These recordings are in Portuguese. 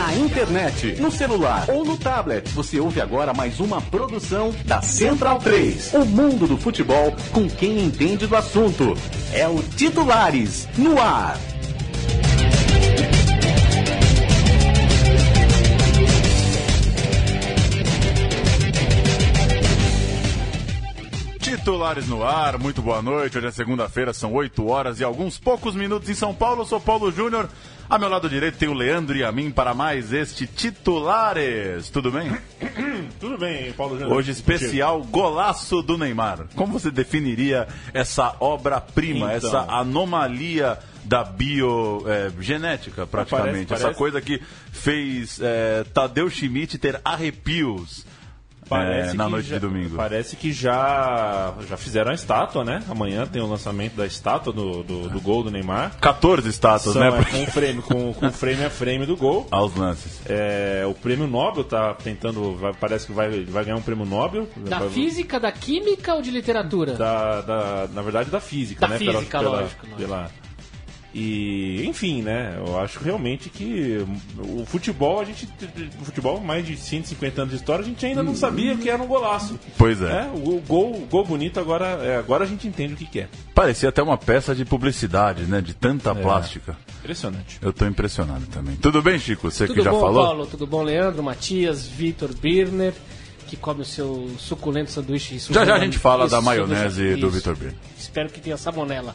na internet, no celular ou no tablet. Você ouve agora mais uma produção da Central 3. O mundo do futebol com quem entende do assunto. É o Titulares no ar. Titulares no ar, muito boa noite. Hoje é segunda-feira, são 8 horas e alguns poucos minutos em São Paulo. Eu sou Paulo Júnior. A meu lado direito tem o Leandro e a mim para mais este Titulares. Tudo bem? Tudo bem, Paulo Júnior. Hoje especial Golaço do Neymar. Como você definiria essa obra-prima, então, essa anomalia da biogenética, praticamente? Parece. Essa coisa que fez Tadeu Schmidt ter arrepios na noite de domingo. Parece que já fizeram a estátua, né? Amanhã tem o lançamento da estátua do gol do Neymar. 14 estátuas, né? Com frame a frame do gol. Aos lances. O prêmio Nobel tá tentando... Parece que vai ganhar um prêmio Nobel. Da física, da química ou de literatura? Na verdade, da física, da né? Física, lógico. E, enfim, né? Eu acho realmente que o futebol, mais de 150 anos de história, a gente ainda não sabia que era um golaço. Pois é. O gol bonito agora a gente entende o que é. Parecia até uma peça de publicidade, né? De tanta plástica. Impressionante. Eu tô impressionado também. Tudo bem, Chico? Você tudo que já bom, falou? Paulo, tudo bom, Leandro, Matias, Vitor Birner, que come o seu suculento sanduíche. Já a gente fala da maionese do Vitor Birner. Espero que tenha salmonela.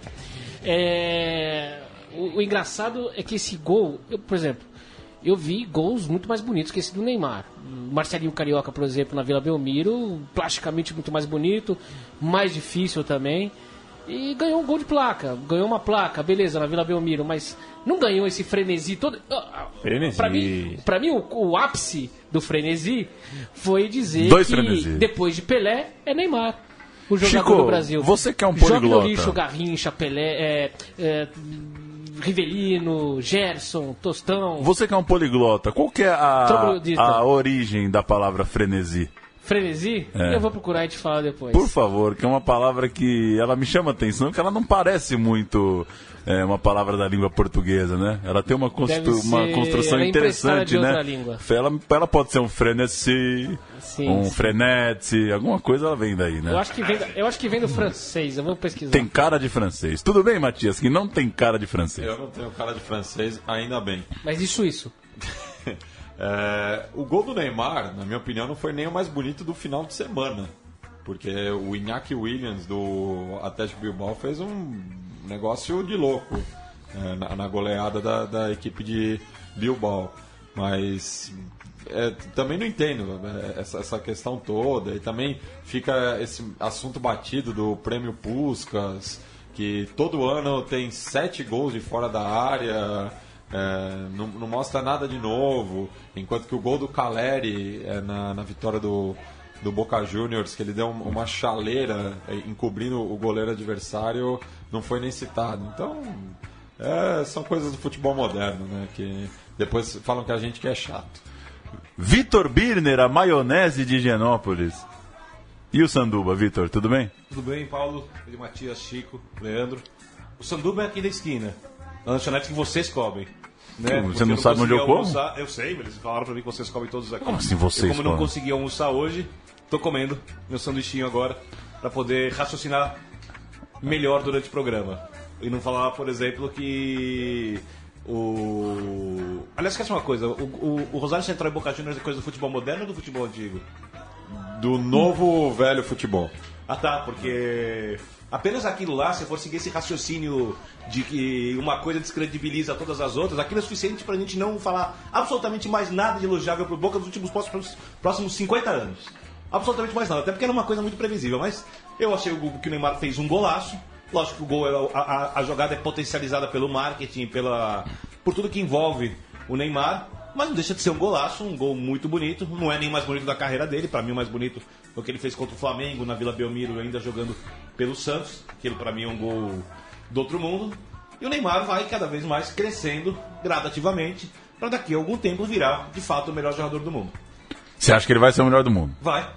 O engraçado é que esse gol, por exemplo, eu vi gols muito mais bonitos que esse do Neymar. O Marcelinho Carioca, por exemplo, na Vila Belmiro, plasticamente muito mais bonito, mais difícil também. E ganhou um gol de placa, ganhou uma placa, beleza, na Vila Belmiro, mas não ganhou esse frenesi todo. Frenesi. Pra mim o ápice do frenesi foi dizer depois de Pelé é Neymar. O jogador Chico, do Brasil. Você que é um poliglota. Joga no lixo, Garrincha, Pelé, Rivelino, Gerson, Tostão. Você que é um poliglota, qual que é a origem da palavra frenesi? Frenesi? Eu vou procurar e te falar depois. Por favor, que é uma palavra que ela me chama a atenção, que ela não parece muito uma palavra da língua portuguesa, né? Ela tem uma construção interessante, né? Ela pode ser um frenesi, frenete, alguma coisa ela vem daí, né? Eu acho que vem do francês, eu vou pesquisar. Tem cara de francês. Tudo bem, Matias, que não tem cara de francês. Eu não tenho cara de francês, ainda bem. Mas e suíço? O gol do Neymar, na minha opinião, não foi nem o mais bonito do final de semana. Porque o Iñaki Williams do Athletic Bilbao fez um negócio de louco na goleada da equipe de Bilbao. Mas também não entendo essa questão toda. E também fica esse assunto batido do prêmio Puskás, que todo ano tem 7 gols de fora da área. Não mostra nada de novo, enquanto que o gol do Caleri na vitória do Boca Juniors, que ele deu uma chaleira encobrindo o goleiro adversário, não foi nem citado. Então são coisas do futebol moderno, né, que depois falam que a gente que é chato. Vitor Birner, a maionese de Higienópolis. E o Sanduba, Vitor, tudo bem? Tudo bem, Paulo, Matias, Chico, Leandro. O Sanduba é aqui da esquina, na lanchonete que vocês comem. Né? Você não sabe onde eu como? Eu sei, eles falaram pra mim que vocês comem todos aqui. Como assim vocês comem? Não consegui almoçar hoje, tô comendo meu sanduichinho agora pra poder raciocinar melhor durante o programa. E não falar, por exemplo, que Aliás, esquece uma coisa, o Rosário Central e Boca Juniors é coisa do futebol moderno ou do futebol antigo? Do novo velho futebol. Ah tá, porque apenas aquilo lá, se for seguir esse raciocínio de que uma coisa descredibiliza todas as outras, aquilo é suficiente pra gente não falar absolutamente mais nada de elogiável pro Boca nos últimos próximos 50 anos. Absolutamente mais nada, até porque era uma coisa muito previsível. Mas eu achei que o Neymar fez um golaço. Lógico que o gol, a jogada é potencializada pelo marketing, por tudo que envolve o Neymar. Mas não deixa de ser um golaço, um gol muito bonito. Não é nem o mais bonito da carreira dele. Pra mim, o mais bonito foi o que ele fez contra o Flamengo, na Vila Belmiro, ainda jogando pelo Santos. Aquilo pra mim é um gol do outro mundo. E o Neymar vai cada vez mais crescendo gradativamente para daqui a algum tempo virar, de fato, o melhor jogador do mundo. Você acha que ele vai ser o melhor do mundo? Vai.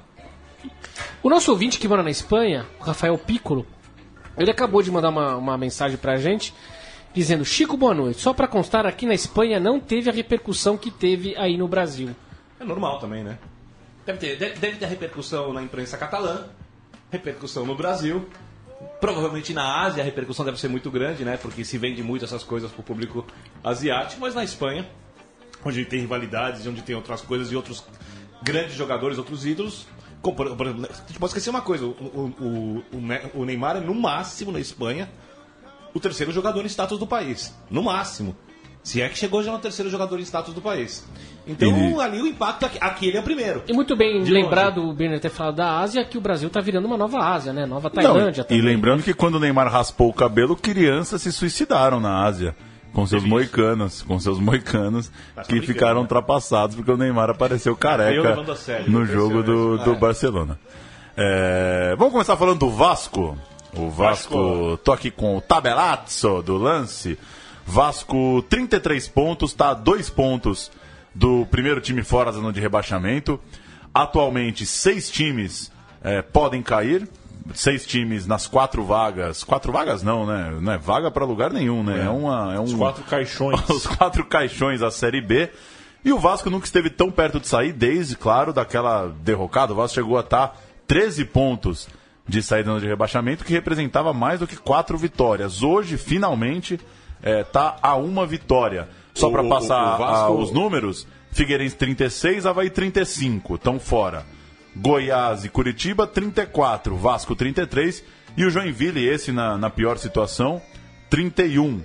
O nosso ouvinte que mora na Espanha, o Rafael Piccolo, ele acabou de mandar uma mensagem pra gente. dizendo: Chico, boa noite. Só para constar, aqui na Espanha não teve a repercussão que teve aí no Brasil. É normal também, né? Deve ter repercussão na imprensa catalã, repercussão no Brasil. Provavelmente na Ásia a repercussão deve ser muito grande, né? Porque se vende muito essas coisas para o público asiático, mas na Espanha, onde tem rivalidades, onde tem outras coisas e outros grandes jogadores, outros ídolos. Por exemplo, a gente pode esquecer uma coisa: o Neymar é, no máximo, na Espanha, o terceiro jogador em status do país. No máximo. Se é que chegou já no terceiro jogador em status do país. Então, ali o impacto, aqui ele é o primeiro. E muito bem lembrado, o Birner ter falado da Ásia, que o Brasil está virando uma nova Ásia, né? Nova Tailândia. E lembrando que quando o Neymar raspou o cabelo, crianças se suicidaram na Ásia. Com seus moicanos, que ficaram ultrapassados porque o Neymar apareceu careca no jogo do Barcelona. Vamos começar falando do Vasco. O Vasco, tô aqui com o tabelazzo do lance. Vasco, 33 pontos, está a 2 pontos do primeiro time fora da zona de rebaixamento. Atualmente, 6 times podem cair. 6 times nas 4 vagas. 4 vagas não, né? Não é vaga para lugar nenhum, né? Os 4 caixões. Os 4 caixões da Série B. E o Vasco nunca esteve tão perto de sair, desde, claro, daquela derrocada. O Vasco chegou a estar 13 pontos de saída de rebaixamento, que representava mais do que 4 vitórias. Hoje, finalmente, está a 1 vitória. Só para passar Vasco... os números, Figueirense 36, Avaí 35, estão fora. Goiás e Curitiba 34, Vasco 33 e o Joinville, esse na pior situação, 31.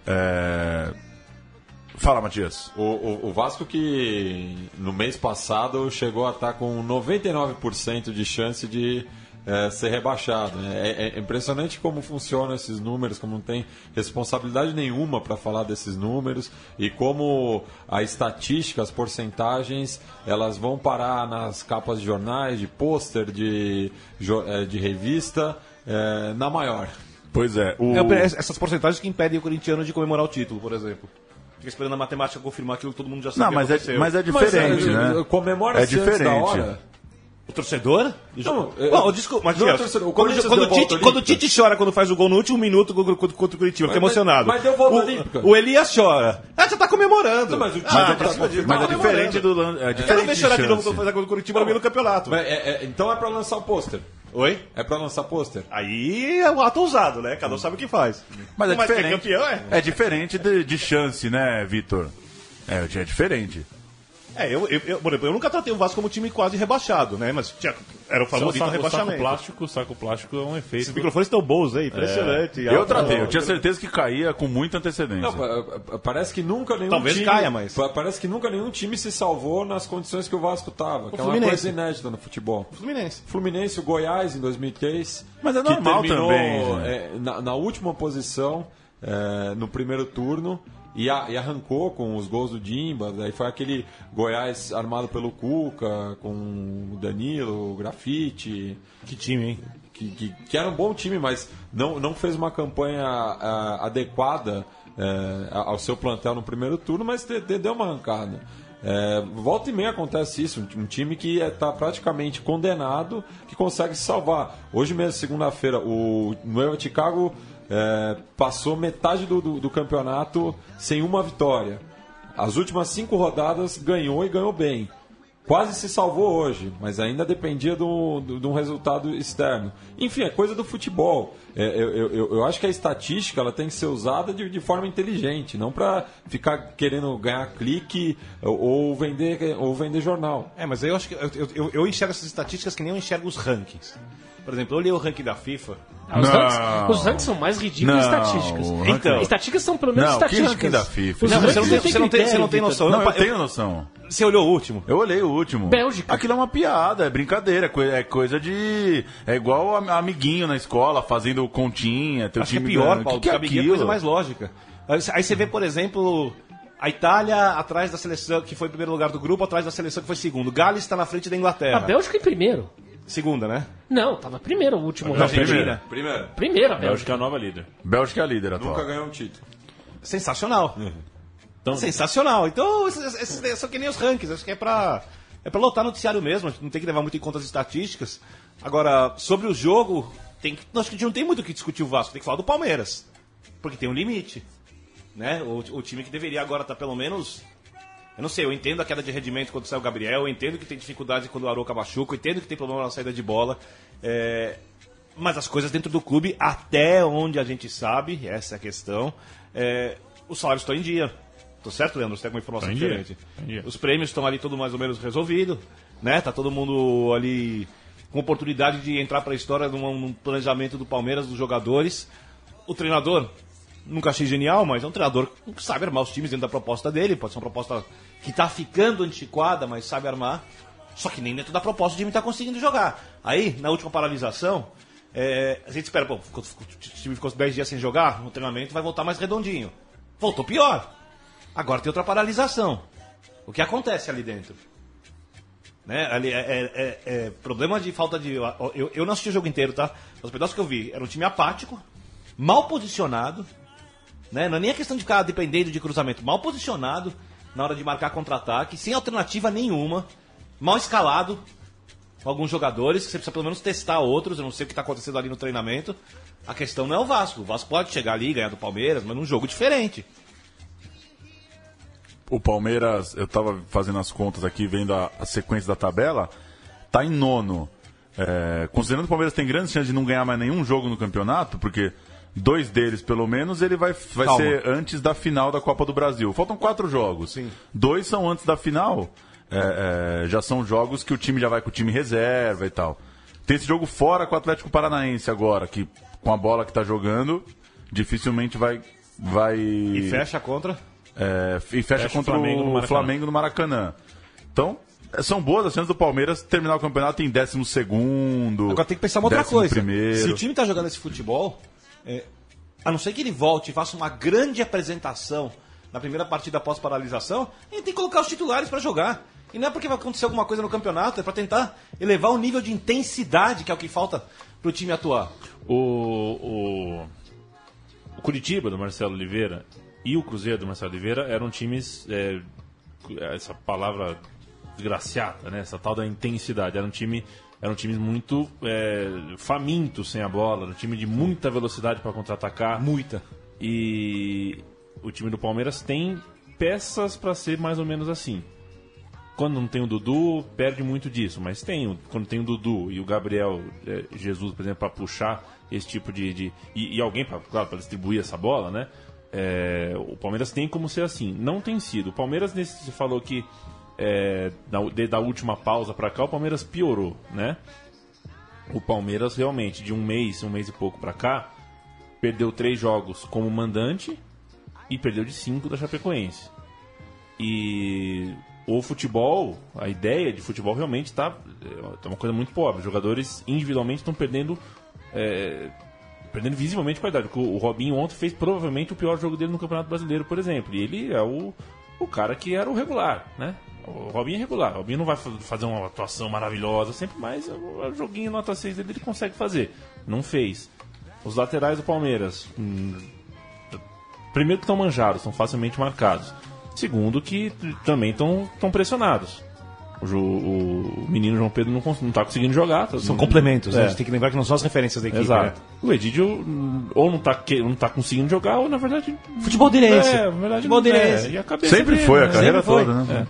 Fala, Matias. O Vasco, que no mês passado chegou a estar com 99% de chance de ser rebaixado. É impressionante como funcionam esses números, como não tem responsabilidade nenhuma para falar desses números e como a estatística, as porcentagens, elas vão parar nas capas de jornais, de pôster, de revista, na maior. Pois é. Essas porcentagens que impedem o corintiano de comemorar o título, por exemplo. Fica esperando a matemática confirmar aquilo que todo mundo já sabe. Não, mas é diferente, né? Comemora diferente. Da hora. O torcedor? Não, desculpa, Matias, quando o Tite chora quando faz o gol no último minuto contra o Curitiba, fica emocionado. Mas deu volta olímpica. O Elias chora. Você tá comemorando. Não, mas o é diferente do lance. Eu não vejo chorar de novo quando faz a gol do Curitiba no meio do campeonato. Então é pra lançar o pôster. Oi? É pra lançar pôster. Aí é um ato ousado, né? Cada um sabe o que faz. Mas diferente. Campeão, é diferente de chance, né, Vitor? É diferente. Eu nunca tratei o Vasco como time quase rebaixado, né? Mas era o favorito do rebaixamento. O saco plástico é um efeito. Esses microfones estão bons aí, impressionante. Eu tratei, eu tinha certeza que caía com muita antecedência. Não, parece que nunca nenhum Talvez time... caia, mas... Parece que nunca nenhum time se salvou nas condições que o Vasco estava. Que é uma coisa inédita no futebol. Fluminense, o Goiás em 2003. Mas é normal também. Na última posição, no primeiro turno... E arrancou com os gols do Dimba. Daí foi aquele Goiás armado pelo Cuca, com o Danilo, o Grafite. Que time, hein? Que era um bom time, mas não fez uma campanha adequada ao seu plantel no primeiro turno, mas deu uma arrancada. Volta e meia acontece isso. Um time que está praticamente condenado, que consegue se salvar. Hoje mesmo, segunda-feira, o Nueva Chicago... passou metade do campeonato sem uma vitória. As últimas 5 rodadas ganhou e ganhou bem. Quase se salvou hoje, mas ainda dependia de um resultado externo. Enfim, é coisa do futebol. Eu acho que a estatística ela tem que ser usada de forma inteligente, não para ficar querendo ganhar clique ou vender jornal. Mas eu acho que eu enxergo essas estatísticas que nem eu enxergo os rankings. Por exemplo, eu olhei o ranking da FIFA. Os rankings são mais ridículos que estatísticas. Então, estatísticas são pelo menos estatísticas. Que ranking da FIFA? Você não tem noção. Não, eu tenho noção. Você olhou o último? Eu olhei o último. Bélgica. Aquilo é uma piada, é brincadeira, é coisa de... É igual amiguinho na escola, fazendo continha, teu acho time... que é pior, Paulo, que amiguinho é coisa mais lógica. Aí você vê, por exemplo... A Itália atrás da seleção que foi em primeiro lugar do grupo, atrás da seleção que foi segundo. Gales está na frente da Inglaterra. A Bélgica em primeiro. Segunda, né? Não, tava primeiro o último. Argentina. Primeira, a Bélgica é a nova líder. Bélgica é a líder atual. Nunca ganhou um título. Sensacional. Então, sensacional. Então, esses são que nem os rankings. Acho que é pra lotar noticiário mesmo. A gente não tem que levar muito em conta as estatísticas. Agora, sobre o jogo, acho que a gente não tem muito o que discutir o Vasco. Tem que falar do Palmeiras. Porque tem um limite. né? O time que deveria agora estar pelo menos... Eu não sei, eu entendo a queda de rendimento quando sai o Gabriel, eu entendo que tem dificuldade quando o Arouca machuca, eu entendo que tem problema na saída de bola, mas as coisas dentro do clube, até onde a gente sabe, essa é a questão, os salários estão em dia. Tô certo, Leandro? Você tem alguma informação diferente? Os prêmios estão ali tudo mais ou menos resolvido, né? Tá todo mundo ali com oportunidade de entrar para a história num planejamento do Palmeiras, dos jogadores. O treinador... Nunca achei genial, mas é um treinador que sabe armar os times dentro da proposta dele. Pode ser uma proposta que está ficando antiquada, mas sabe armar. Só que nem dentro da proposta o time está conseguindo jogar. Aí, na última paralisação, a gente espera, o time ficou 10 dias sem jogar, no treinamento vai voltar mais redondinho. Voltou pior. Agora tem outra paralisação. O que acontece ali dentro? Né? Ali problema de falta de... Eu não assisti o jogo inteiro, tá? Os pedaços que eu vi, era um time apático, mal posicionado, né? Não é nem a questão de ficar dependendo de cruzamento, mal posicionado na hora de marcar contra-ataque, sem alternativa nenhuma, mal escalado com alguns jogadores, que você precisa pelo menos testar outros. Eu não sei o que está acontecendo ali no treinamento. A questão não é o Vasco pode chegar ali e ganhar do Palmeiras, mas num jogo diferente. O Palmeiras, eu estava fazendo as contas aqui, vendo a sequência da tabela, tá em nono. Considerando que o Palmeiras tem grandes chances de não ganhar mais nenhum jogo no campeonato, porque 2 deles, pelo menos, ele vai ser antes da final da Copa do Brasil. Faltam 4 jogos. Sim. 2 são antes da final. Já são jogos que o time já vai com o time reserva e tal. Tem esse jogo fora com o Atlético Paranaense agora, que com a bola que está jogando, dificilmente vai... E fecha contra? Fecha contra o Flamengo no Maracanã. Então... São boas as chances do Palmeiras terminar o campeonato em 12º. Agora tem que pensar uma outra coisa. Primeiro. Se o time está jogando esse futebol, a não ser que ele volte e faça uma grande apresentação na primeira partida após paralisação, ele tem que colocar os titulares para jogar. E não é porque vai acontecer alguma coisa no campeonato, é para tentar elevar o nível de intensidade, que é o que falta para o time atuar. O Curitiba, do Marcelo Oliveira, e o Cruzeiro, do Marcelo Oliveira, eram times... essa palavra... desgraciada, né? Essa tal da intensidade. Eram times muito famintos sem a bola, era um time de muita velocidade para contra-atacar. Muita. E o time do Palmeiras tem peças para ser mais ou menos assim. Quando não tem o Dudu, perde muito disso, mas quando tem o Dudu e o Gabriel Jesus, por exemplo, para puxar esse tipo de e alguém, para distribuir essa bola, né? O Palmeiras tem como ser assim. Não tem sido. O Palmeiras, você falou que da última pausa para cá, o Palmeiras piorou, né? O Palmeiras realmente, de um mês e pouco para cá, perdeu 3 jogos como mandante e perdeu de 5 da Chapecoense. E o futebol, a ideia de futebol realmente tá uma coisa muito pobre. Os jogadores individualmente estão perdendo visivelmente qualidade. O Robinho ontem fez provavelmente o pior jogo dele no Campeonato Brasileiro, por exemplo. E ele é o cara que era o regular, né? O Robinho é regular. O Robinho não vai fazer uma atuação maravilhosa sempre, mas o joguinho nota 6 dele ele consegue fazer. Não fez. Os laterais do Palmeiras, primeiro que estão manjados, são facilmente marcados. Segundo que também estão pressionados. O menino João Pedro não está conseguindo jogar. São complementos, né? A gente tem que lembrar que não são as referências da equipe. Exato. Né? O Edídio ou não tá conseguindo jogar, ou na verdade... Futebol dele é esse. Futebol dele é esse. Sempre dele, foi, a carreira toda, né?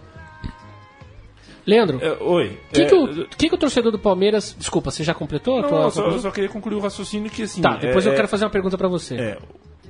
Leandro, oi. O que o torcedor do Palmeiras... Desculpa, você já completou? Não, eu só queria concluir o raciocínio que assim... Tá, depois eu quero fazer uma pergunta pra você.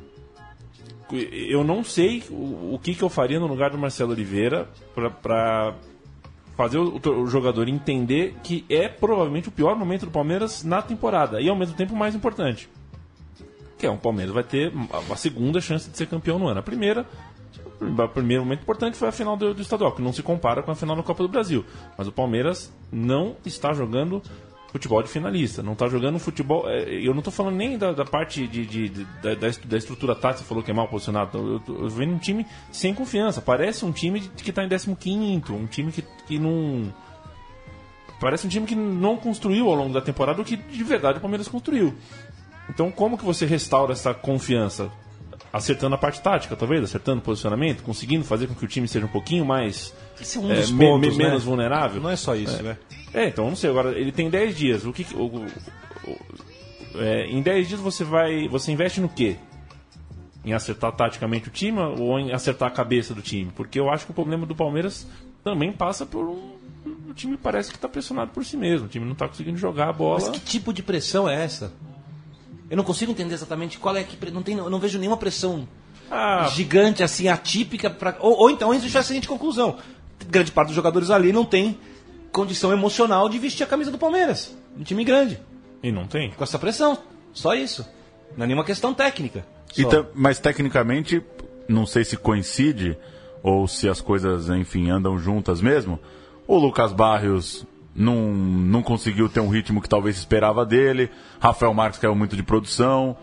Eu não sei o que eu faria no lugar do Marcelo Oliveira pra fazer o jogador entender que é provavelmente o pior momento do Palmeiras na temporada e ao mesmo tempo o mais importante. Que o Palmeiras vai ter a segunda chance de ser campeão no ano. O primeiro momento importante foi a final do estadual, que não se compara com a final da Copa do Brasil. Mas o Palmeiras não está jogando futebol de finalista, não está jogando futebol... Eu não estou falando nem da parte da estrutura tática, você falou que é mal posicionado. Eu estou vendo um time sem confiança. Parece um time que está em 15º, um time que não... Parece um time que não construiu ao longo da temporada o que de verdade o Palmeiras construiu. Então como que você restaura essa confiança? Acertando a parte tática, talvez, acertando o posicionamento, conseguindo fazer com que o time seja um pouquinho mais esse é um dos pontos, menos vulnerável. Não é só isso, né? Então, não sei, agora ele tem 10 dias. Em 10 dias você investe no quê? em acertar taticamente o time ou em acertar a cabeça do time? Porque eu acho que o problema do Palmeiras também passa por o time parece que está pressionado por si mesmo. O time não está conseguindo jogar a bola. Mas que tipo de pressão é essa? Eu não consigo entender exatamente qual é que... Eu não vejo nenhuma pressão gigante, assim, atípica. Ou então a gente vai a seguinte conclusão. Grande parte dos jogadores ali não tem condição emocional de vestir a camisa do Palmeiras. Um time grande. E não tem. Com essa pressão. Só isso. Não é nenhuma questão técnica. Mas tecnicamente, não sei se coincide ou se as coisas, enfim, andam juntas mesmo. O Lucas Barrios não conseguiu ter um ritmo que talvez esperava dele. Rafael Marques caiu muito de produção.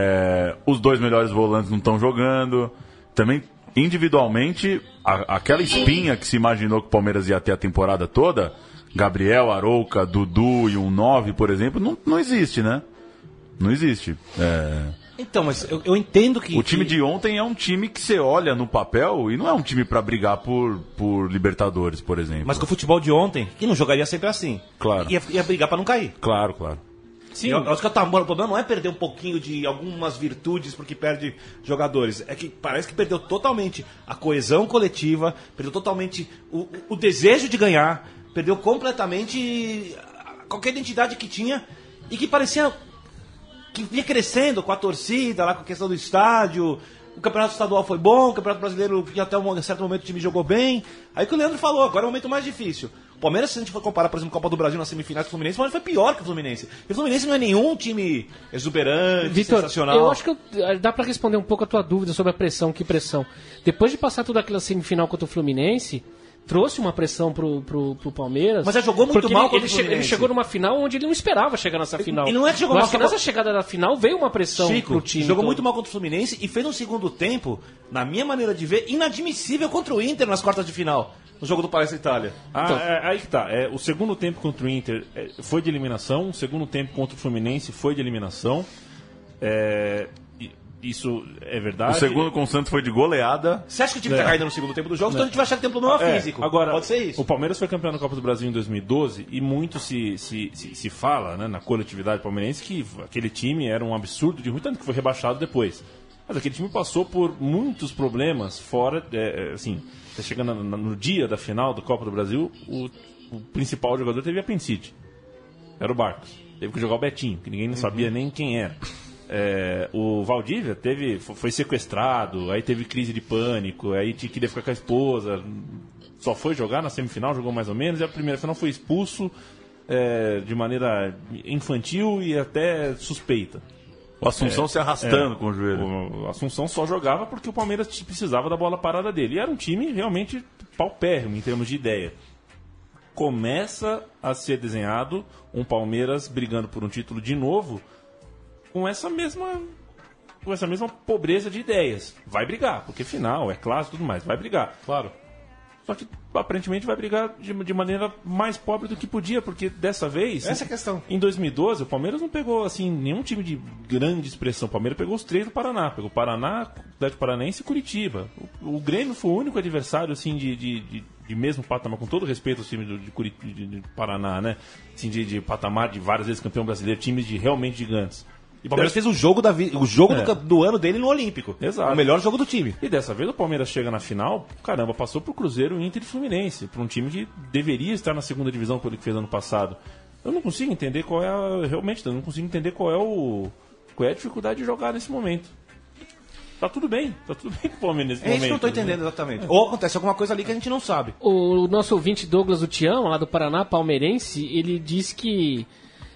Os dois melhores volantes não estão jogando. Também, individualmente, aquela espinha que se imaginou que o Palmeiras ia ter a temporada toda, Gabriel, Arouca, Dudu e um 9, por exemplo, não existe, né? Não existe. Então, mas eu entendo que... O time de ontem é um time que você olha no papel e não é um time para brigar por Libertadores, por exemplo. Mas com o futebol de ontem, que não jogaria sempre assim. Claro. Ia brigar para não cair. Claro. Sim. Eu acho que o problema não é perder um pouquinho de algumas virtudes porque perde jogadores. É que parece que perdeu totalmente a coesão coletiva, perdeu totalmente o desejo de ganhar, perdeu completamente qualquer identidade que tinha e que parecia... que vinha crescendo com a torcida, lá com a questão do estádio. O campeonato estadual foi bom, o campeonato brasileiro, até um certo momento o time jogou bem. Aí que o Leandro falou, agora é o momento mais difícil. O Palmeiras, se a gente for comparar, por exemplo, a Copa do Brasil nas semifinais com o Fluminense, foi pior que o Fluminense. E o Fluminense não é nenhum time exuberante, Vitor, sensacional. Eu acho que dá pra responder um pouco a tua dúvida sobre a pressão. Que pressão? Depois de passar toda aquela semifinal contra o Fluminense... trouxe uma pressão pro Palmeiras. Mas já jogou muito mal contra o Fluminense. Ele chegou numa final onde ele não esperava chegar nessa final. Ele não é que jogou mal. Mas que nessa chegada da final veio uma pressão pro time. Jogou muito mal contra o Fluminense e fez um segundo tempo, na minha maneira de ver, inadmissível contra o Inter nas quartas de final. No jogo do Palestra Itália. Então, aí que tá. O segundo tempo contra o Inter foi de eliminação. O segundo tempo contra o Fluminense foi de eliminação. Isso é verdade. O segundo com o Santos foi de goleada. Você acha que o time tá caindo no segundo tempo do jogo? Então a gente vai achar que tem um problema físico. Agora, pode ser isso. O Palmeiras foi campeão da Copa do Brasil em 2012 e muito se fala, né, na coletividade palmeirense que aquele time era um absurdo de ruim, tanto que foi rebaixado depois. Mas aquele time passou por muitos problemas fora, assim, chegando no dia da final da Copa do Brasil, o principal jogador teve apendicite. Era o Barcos. Teve que jogar o Betinho, que ninguém não sabia nem quem era. O Valdívia foi sequestrado, aí teve crise de pânico, aí queria ficar com a esposa, só foi jogar na semifinal, jogou mais ou menos, e a primeira final foi expulso de maneira infantil e até suspeita. O Assunção se arrastando com o joelho. O Assunção só jogava porque o Palmeiras precisava da bola parada dele. E era um time realmente paupérrimo em termos de ideia. Começa a ser desenhado um Palmeiras brigando por um título de novo com essa mesma pobreza de ideias. Vai brigar, porque final, é clássico e tudo mais. Vai brigar, claro. Só que aparentemente vai brigar de maneira mais pobre do que podia, porque dessa vez... Essa é a questão. Em 2012, o Palmeiras não pegou assim nenhum time de grande expressão. O Palmeiras pegou os 3 do Paraná. Pegou Paraná, Atlético Paranaense e Curitiba. O Grêmio foi o único adversário assim, de mesmo patamar, com todo respeito ao time de Paraná, né? Assim, de patamar de várias vezes campeão brasileiro, times realmente gigantes. E o Palmeiras fez o jogo do ano dele no Olímpico. Exato. O melhor jogo do time. E dessa vez o Palmeiras chega na final, caramba, passou pro Cruzeiro, Inter e Fluminense, para um time que deveria estar na segunda divisão pelo que fez ano passado. Eu não consigo entender qual é realmente, eu não consigo entender qual é a dificuldade de jogar nesse momento. Tá tudo bem com o Palmeiras nesse momento. É isso que eu não tô entendendo exatamente. Ou acontece alguma coisa ali que a gente não sabe. O nosso ouvinte Douglas Utião, lá do Paraná, palmeirense, ele disse que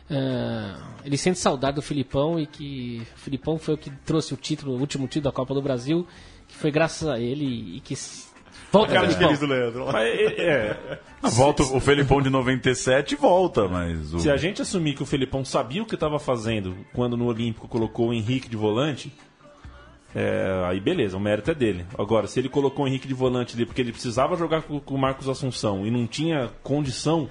ele sente saudade do Filipão e que o Filipão foi o que trouxe o último título da Copa do Brasil, que foi graças a ele e que volta o Filipão. Do Leandro. Volta o Felipão de 97 volta, mas... Se a gente assumir que o Felipão sabia o que estava fazendo quando no Olímpico colocou o Henrique de volante, aí beleza, o mérito é dele. Agora, se ele colocou o Henrique de volante ali porque ele precisava jogar com o Marcos Assunção e não tinha condição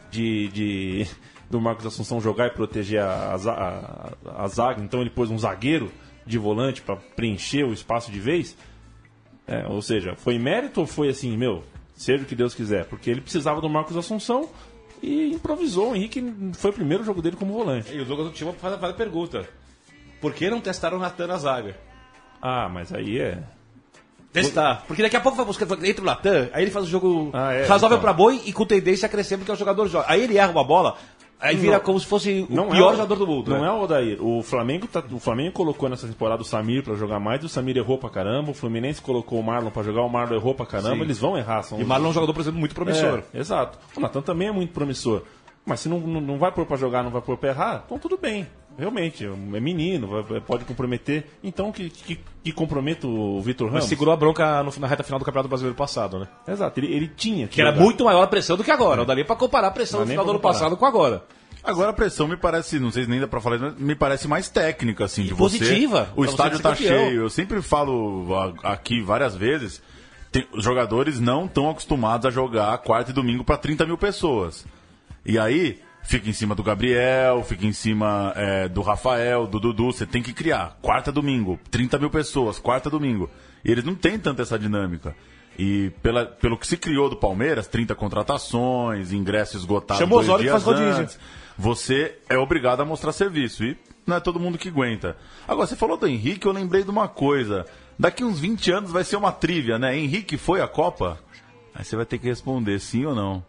do Marcos Assunção jogar e proteger a zaga, então ele pôs um zagueiro de volante para preencher o espaço de vez. Ou seja, foi mérito ou foi assim, seja o que Deus quiser? Porque ele precisava do Marcos Assunção e improvisou. O Henrique foi o primeiro jogo dele como volante. E o Douglas do time faz a pergunta: por que não testaram o Natan na zaga? Ah, mas aí é... Testar. Porque daqui a pouco vai buscar, entra o Latam, aí ele faz o jogo então. razoável pra boi e com tendência a crescer porque é o jogador joga. Aí ele erra uma bola, aí vira como se fosse o pior jogador do mundo. Não é o Odair. O Flamengo colocou nessa temporada o Samir pra jogar mais, o Samir errou pra caramba. O Fluminense colocou o Marlon pra jogar, o Marlon errou pra caramba. Sim. Eles vão errar. E o Marlon é um jogador, por exemplo, muito promissor. Exato. O Natan também é muito promissor. Mas se não vai pôr pra jogar, não vai pôr pra errar, então tudo bem. Realmente, é menino, pode comprometer. Então que comprometa o Vitor Ramos? Mas segurou a bronca na reta final do Campeonato Brasileiro passado, né? Exato, ele tinha que era muito maior a pressão do que agora. Não daria pra comparar a pressão do final do ano passado com agora. Agora a pressão me parece, não sei se nem dá pra falar, mas me parece mais técnica, assim, de positiva. O estádio tá cheio. Eu sempre falo aqui várias vezes, os jogadores não estão acostumados a jogar quarta e domingo pra 30 mil pessoas. E aí, fica em cima do Gabriel, fica em cima do Rafael, do Dudu. Você tem que criar. Quarta, domingo, 30 mil pessoas, quarta, domingo. E eles não têm tanta essa dinâmica. E pelo que se criou do Palmeiras, 30 contratações, ingressos esgotados. Chamou os olhos que faz rodízio. Você é obrigado a mostrar serviço. E não é todo mundo que aguenta. Agora, você falou do Henrique, eu lembrei de uma coisa. Daqui uns 20 anos vai ser uma trivia, né? Henrique foi à Copa? Aí você vai ter que responder sim ou não.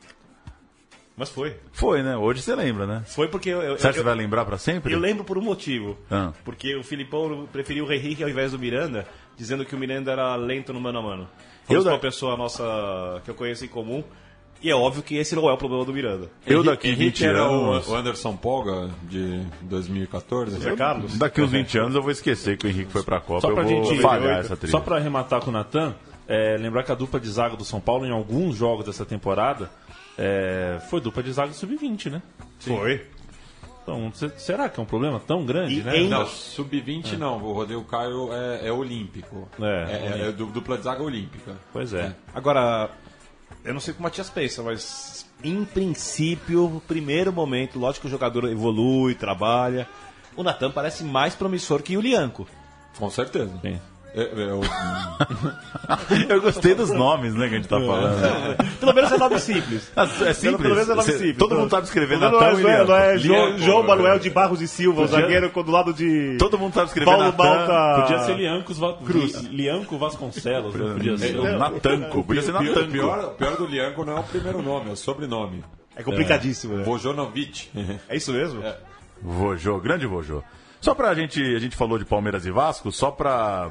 Mas foi. Foi, né? Hoje você lembra, né? Foi porque... Você acha que você vai lembrar pra sempre? Eu lembro por um motivo. Porque o Filipão preferiu o Henrique ao invés do Miranda, dizendo que o Miranda era lento no mano a mano. Falamos uma pessoa nossa que eu conheço em comum. E é óbvio que esse não é o problema do Miranda. Henrique era o Anderson Polga de 2014? Zé Carlos? Daqui uns 20 anos eu vou esquecer que o Henrique foi pra Copa. Eu vou falhar essa trilha. Só pra arrematar com o Natan, lembrar que a dupla de zaga do São Paulo, em alguns jogos dessa temporada, foi dupla de zaga sub-20, né? Sim. Foi. Então, será que é um problema tão grande, né? Não, sub-20 não. O Rodrigo Caio é olímpico. É dupla de zaga olímpica. Pois é. Agora, eu não sei o que o Matias pensa, mas em princípio, primeiro momento, lógico que o jogador evolui, trabalha. O Natan parece mais promissor que o Lianco. Com certeza. Sim. Eu gostei dos nomes, né, que a gente tá falando. Pelo menos é nome simples. É simples. Pelo menos é nome simples. Todo mundo sabe escrever Natan e Lianco. Não é João Manuel de Barros e Silva, o zagueiro do lado de... Todo mundo sabe escrever Natan. Podia ser Lianco Vasconcelos. Podia ser Natanco. Podia ser Natanco. O pior do Lianco não é o primeiro nome, é o sobrenome. É complicadíssimo, né? Vojonovic. É isso mesmo? Vojô, grande Vojô. Só pra gente... A gente falou de Palmeiras e Vasco, só pra...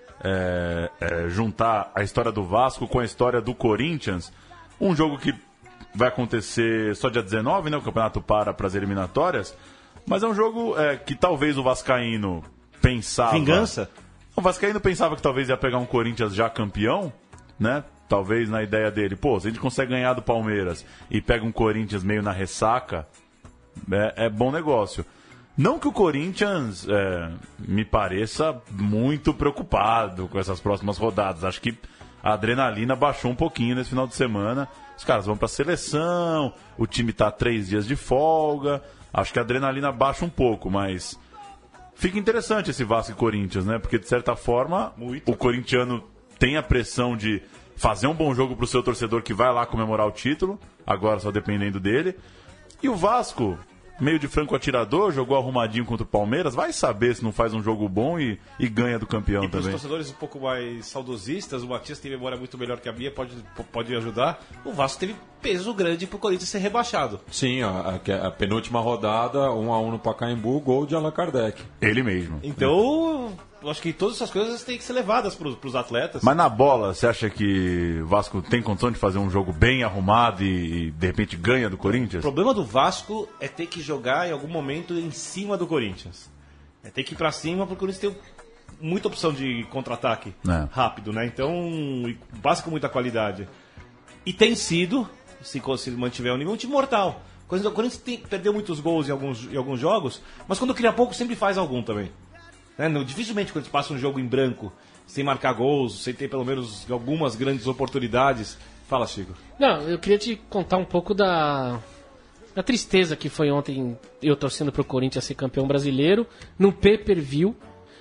juntar a história do Vasco com a história do Corinthians. Um jogo que vai acontecer só dia 19, né? O campeonato para as eliminatórias. Mas é um jogo que talvez o vascaíno pensava... Vingança? O vascaíno pensava que talvez ia pegar um Corinthians já campeão, né? Talvez na ideia dele, se a gente consegue ganhar do Palmeiras e pega um Corinthians meio na ressaca, é bom negócio. Não que o Corinthians me pareça muito preocupado com essas próximas rodadas. Acho que a adrenalina baixou um pouquinho nesse final de semana. Os caras vão para a seleção, o time está 3 dias de folga. Acho que a adrenalina baixa um pouco, mas fica interessante esse Vasco e Corinthians, né? Porque de certa forma o corintiano tem a pressão de fazer um bom jogo para o seu torcedor que vai lá comemorar o título, agora só dependendo dele. E o Vasco, meio de franco atirador, jogou arrumadinho contra o Palmeiras, vai saber se não faz um jogo bom e ganha do campeão também. E para os torcedores um pouco mais saudosistas, o Matias tem memória muito melhor que a minha, pode ajudar. O Vasco teve peso grande para o Corinthians ser rebaixado. Sim, a penúltima rodada, 1-1 no Pacaembu, gol de Allan Kardec. Ele mesmo. Então, eu acho que todas essas coisas têm que ser levadas para os atletas. Mas na bola, você acha que o Vasco tem condição de fazer um jogo bem arrumado e de repente ganha do Corinthians? O problema do Vasco é ter que jogar em algum momento em cima do Corinthians. É ter que ir para cima, porque o Corinthians tem muita opção de contra-ataque rápido, né? Então, básico com muita qualidade. E tem sido, se mantiver o nível, um time mortal. O Corinthians perdeu muitos gols em alguns jogos, mas quando cria pouco sempre faz algum também. Dificilmente quando passa um jogo em branco, sem marcar gols, sem ter pelo menos algumas grandes oportunidades. Fala, Chico. Não, eu queria te contar um pouco da tristeza que foi ontem eu torcendo pro Corinthians ser campeão brasileiro, num pay-per-view,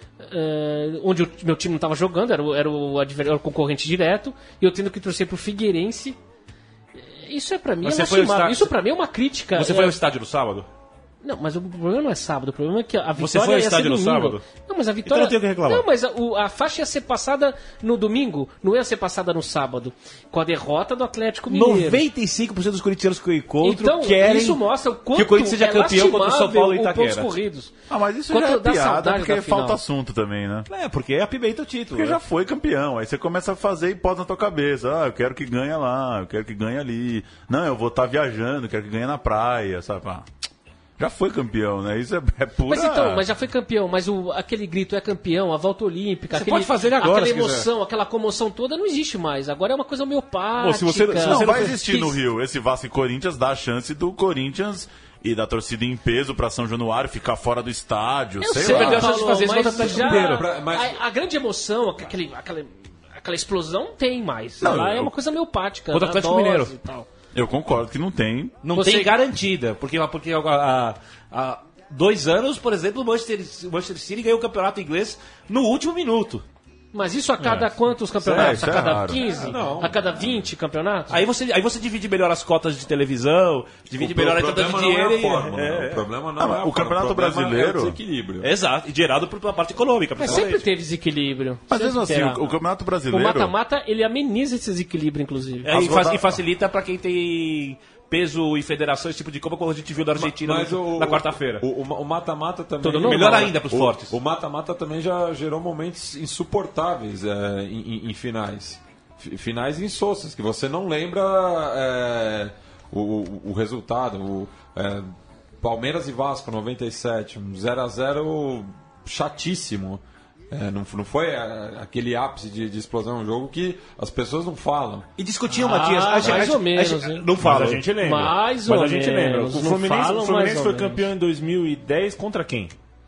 onde o meu time não estava jogando, era o concorrente direto, e eu tendo que torcer pro Figueirense. Isso é pra mim lastimável. Isso pra mim é uma crítica. Você foi ao estádio no sábado? Não, mas o problema não é sábado, o problema é que a vitória Você foi ao estádio no sábado? Não, mas a vitória... Então não tenho o que reclamar. Não, mas a faixa ia ser passada no domingo, não ia ser passada no sábado, com a derrota do Atlético Mineiro. 95% dos corintianos que eu encontro então, querem isso mostra o quanto que o Corinthians seja campeão contra o São Paulo e Itaquera. Pontos corridos. Mas isso Quanto já é dá piada, saudade porque da final. falta assunto também, né? Porque apimenta o título. Porque já foi campeão, aí você começa a fazer hipótese na tua cabeça. Eu quero que ganhe lá, eu quero que ganhe ali. Não, eu vou estar viajando, quero que ganhe na praia, sabe? Já foi campeão, né? Isso é pura... Mas já foi campeão, mas aquele grito é campeão, a volta olímpica, pode fazer agora, aquela emoção, aquela comoção toda não existe mais. Agora é uma coisa homeopática. Se você não vai existir no Rio. Esse Vasco e Corinthians dá a chance do Corinthians e da torcida em peso pra São Januário ficar fora do estádio. Eu sei sei, lá. perdeu a chance de fazer isso contra o Atlético Mineiro. A grande emoção, aquela explosão não tem mais. Não, é uma coisa homeopática. Contra o Atlético Mineiro. E tal. Eu concordo que não tem. Não tem garantida, porque há 2 anos, por exemplo, o Manchester City ganhou o campeonato inglês no último minuto. Mas isso a cada quantos campeonatos? Isso é A cada raro. 15? Não. A cada 20 campeonatos? Aí você divide melhor as cotas de televisão, divide melhor a entrada de dinheiro. O problema não é a o Campeonato o problema Brasileiro- é o desequilíbrio. Exato, e gerado pela parte econômica. Mas sempre teve desequilíbrio. Mas Sempre mesmo assim, terá. o Campeonato O Brasileiro... mata-mata, ele ameniza esse desequilíbrio, inclusive. E facilita para quem tem peso e federação, esse tipo de coisa, como a gente viu da Argentina na quarta-feira. O mata-mata também... Tudo normal. Melhor ainda para os fortes. O mata-mata também já gerou momentos insuportáveis em finais. Finais insossas, que você não lembra o resultado. Palmeiras e Vasco, 97, um 0x0 chatíssimo. Não foi aquele ápice de explosão no jogo que as pessoas não falam. E discutiam, Matias. Mais ou menos, hein? Não fala. Mas a gente lembra. Mais Mas ou a gente lembra. menos. O Não Fluminense, falam, o Fluminense mais foi ou menos. campeão em 2010 contra quem?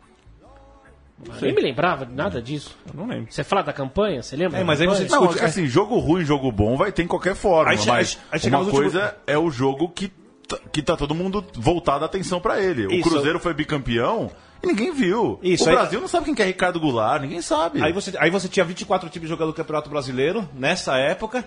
Nem me lembrava de nada disso. Eu não lembro. Você fala da campanha? Você lembra? Mas da aí campanha? você Não, discute. assim, jogo ruim, jogo bom vai ter em qualquer forma, Aí mas chegamos uma no coisa é o jogo que tá todo mundo voltado a atenção pra ele. O Isso. Cruzeiro foi bicampeão e ninguém viu. Isso, o aí- Brasil não sabe quem que é Ricardo Goulart, ninguém sabe. Aí você tinha 24 times jogando o Campeonato Brasileiro, nessa época.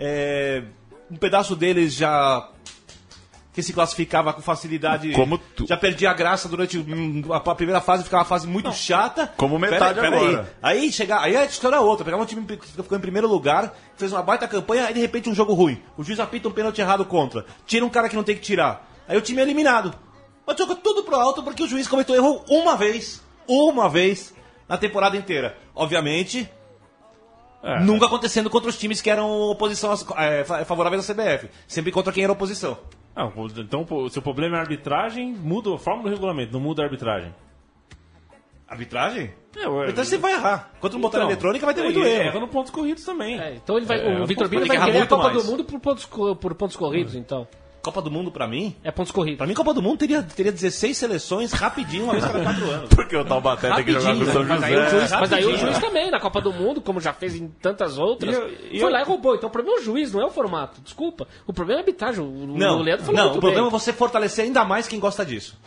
Um pedaço deles já... que se classificava com facilidade, já perdia a graça durante a primeira fase, ficava uma fase muito chata. Como metade agora. Aí a história é outra, pegava um time que ficou em primeiro lugar, fez uma baita campanha, aí de repente um jogo ruim. O juiz apita um pênalti errado contra, tira um cara que não tem que tirar. Aí o time é eliminado. Mas joga tudo pro alto porque o juiz cometeu erro uma vez na temporada inteira. Obviamente... Nunca acontecendo contra os times que eram oposição favoráveis à CBF. Sempre contra quem era oposição. Então, se o problema é a arbitragem, muda a forma do regulamento, não muda a arbitragem. Arbitragem? Então você vai errar. Contra um botão eletrônica vai ter muito erro. erro. No pontos corridos também. Então ele vai, o Vitor Bini vai errar querer a muito Copa mais. do Mundo por pontos corridos, então. Copa do Mundo pra mim? É pontos corridos. Pra mim, Copa do Mundo teria 16 seleções rapidinho, uma vez cada 4 anos. Porque o Taubaté tem que jogar com o São Mas aí o José. juiz, também, na Copa do Mundo, como já fez em tantas outras, E foi lá e roubou. Então o problema é o juiz, não é o formato. Desculpa. O problema é a arbitragem. O Leandro falou muito o problema é bem. você fortalecer ainda mais quem gosta disso.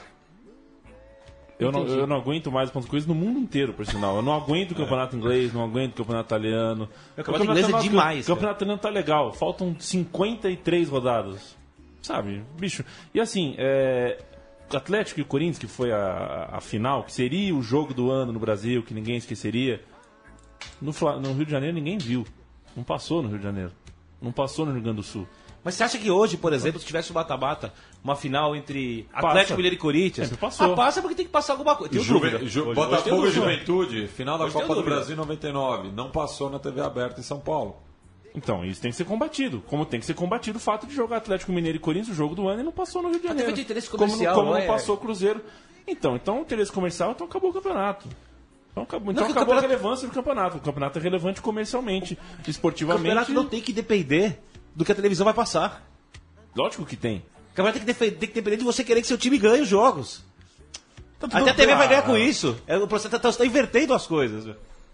Eu não aguento mais pontos corridos no mundo inteiro, por sinal. Eu não aguento o campeonato inglês, não aguento o campeonato italiano. O campeonato inglês é demais. O campeonato italiano tá legal. Faltam 53 rodadas. Sabe, bicho. E assim, Atlético e Corinthians, que foi a final, que seria o jogo do ano no Brasil, que ninguém esqueceria. No Rio de Janeiro ninguém viu. Não passou no Rio de Janeiro. Não passou no Rio Grande do Sul. Mas você acha que hoje, por exemplo, se tivesse o bata-bata, uma final entre Passa. Atlético Mineiro e Corinthians, Passou. passa porque tem que passar alguma coisa. Tenho dúvida. Botafogo e tenho dúvida. Juventude, final da Hoje Copa tenho do dúvida. Brasil 99. Não passou na TV aberta em São Paulo. Então, isso tem que ser combatido. Como tem que ser combatido o fato de jogar Atlético Mineiro e Corinthians, o jogo do ano, e não passou no Rio de Janeiro. teve interesse comercial, como não não é? passou o Cruzeiro. Então interesse comercial, então acabou o campeonato. Então acabou, Não, que o acabou a campeonato- relevância do campeonato. O campeonato é relevante comercialmente, O esportivamente. campeonato não tem que depender do que a televisão vai passar. Lógico que tem. O campeonato tem que depender de você querer que seu time ganhe os jogos. Tá tudo Até a TV vai ganhar claro. com isso. O processo está invertendo as coisas.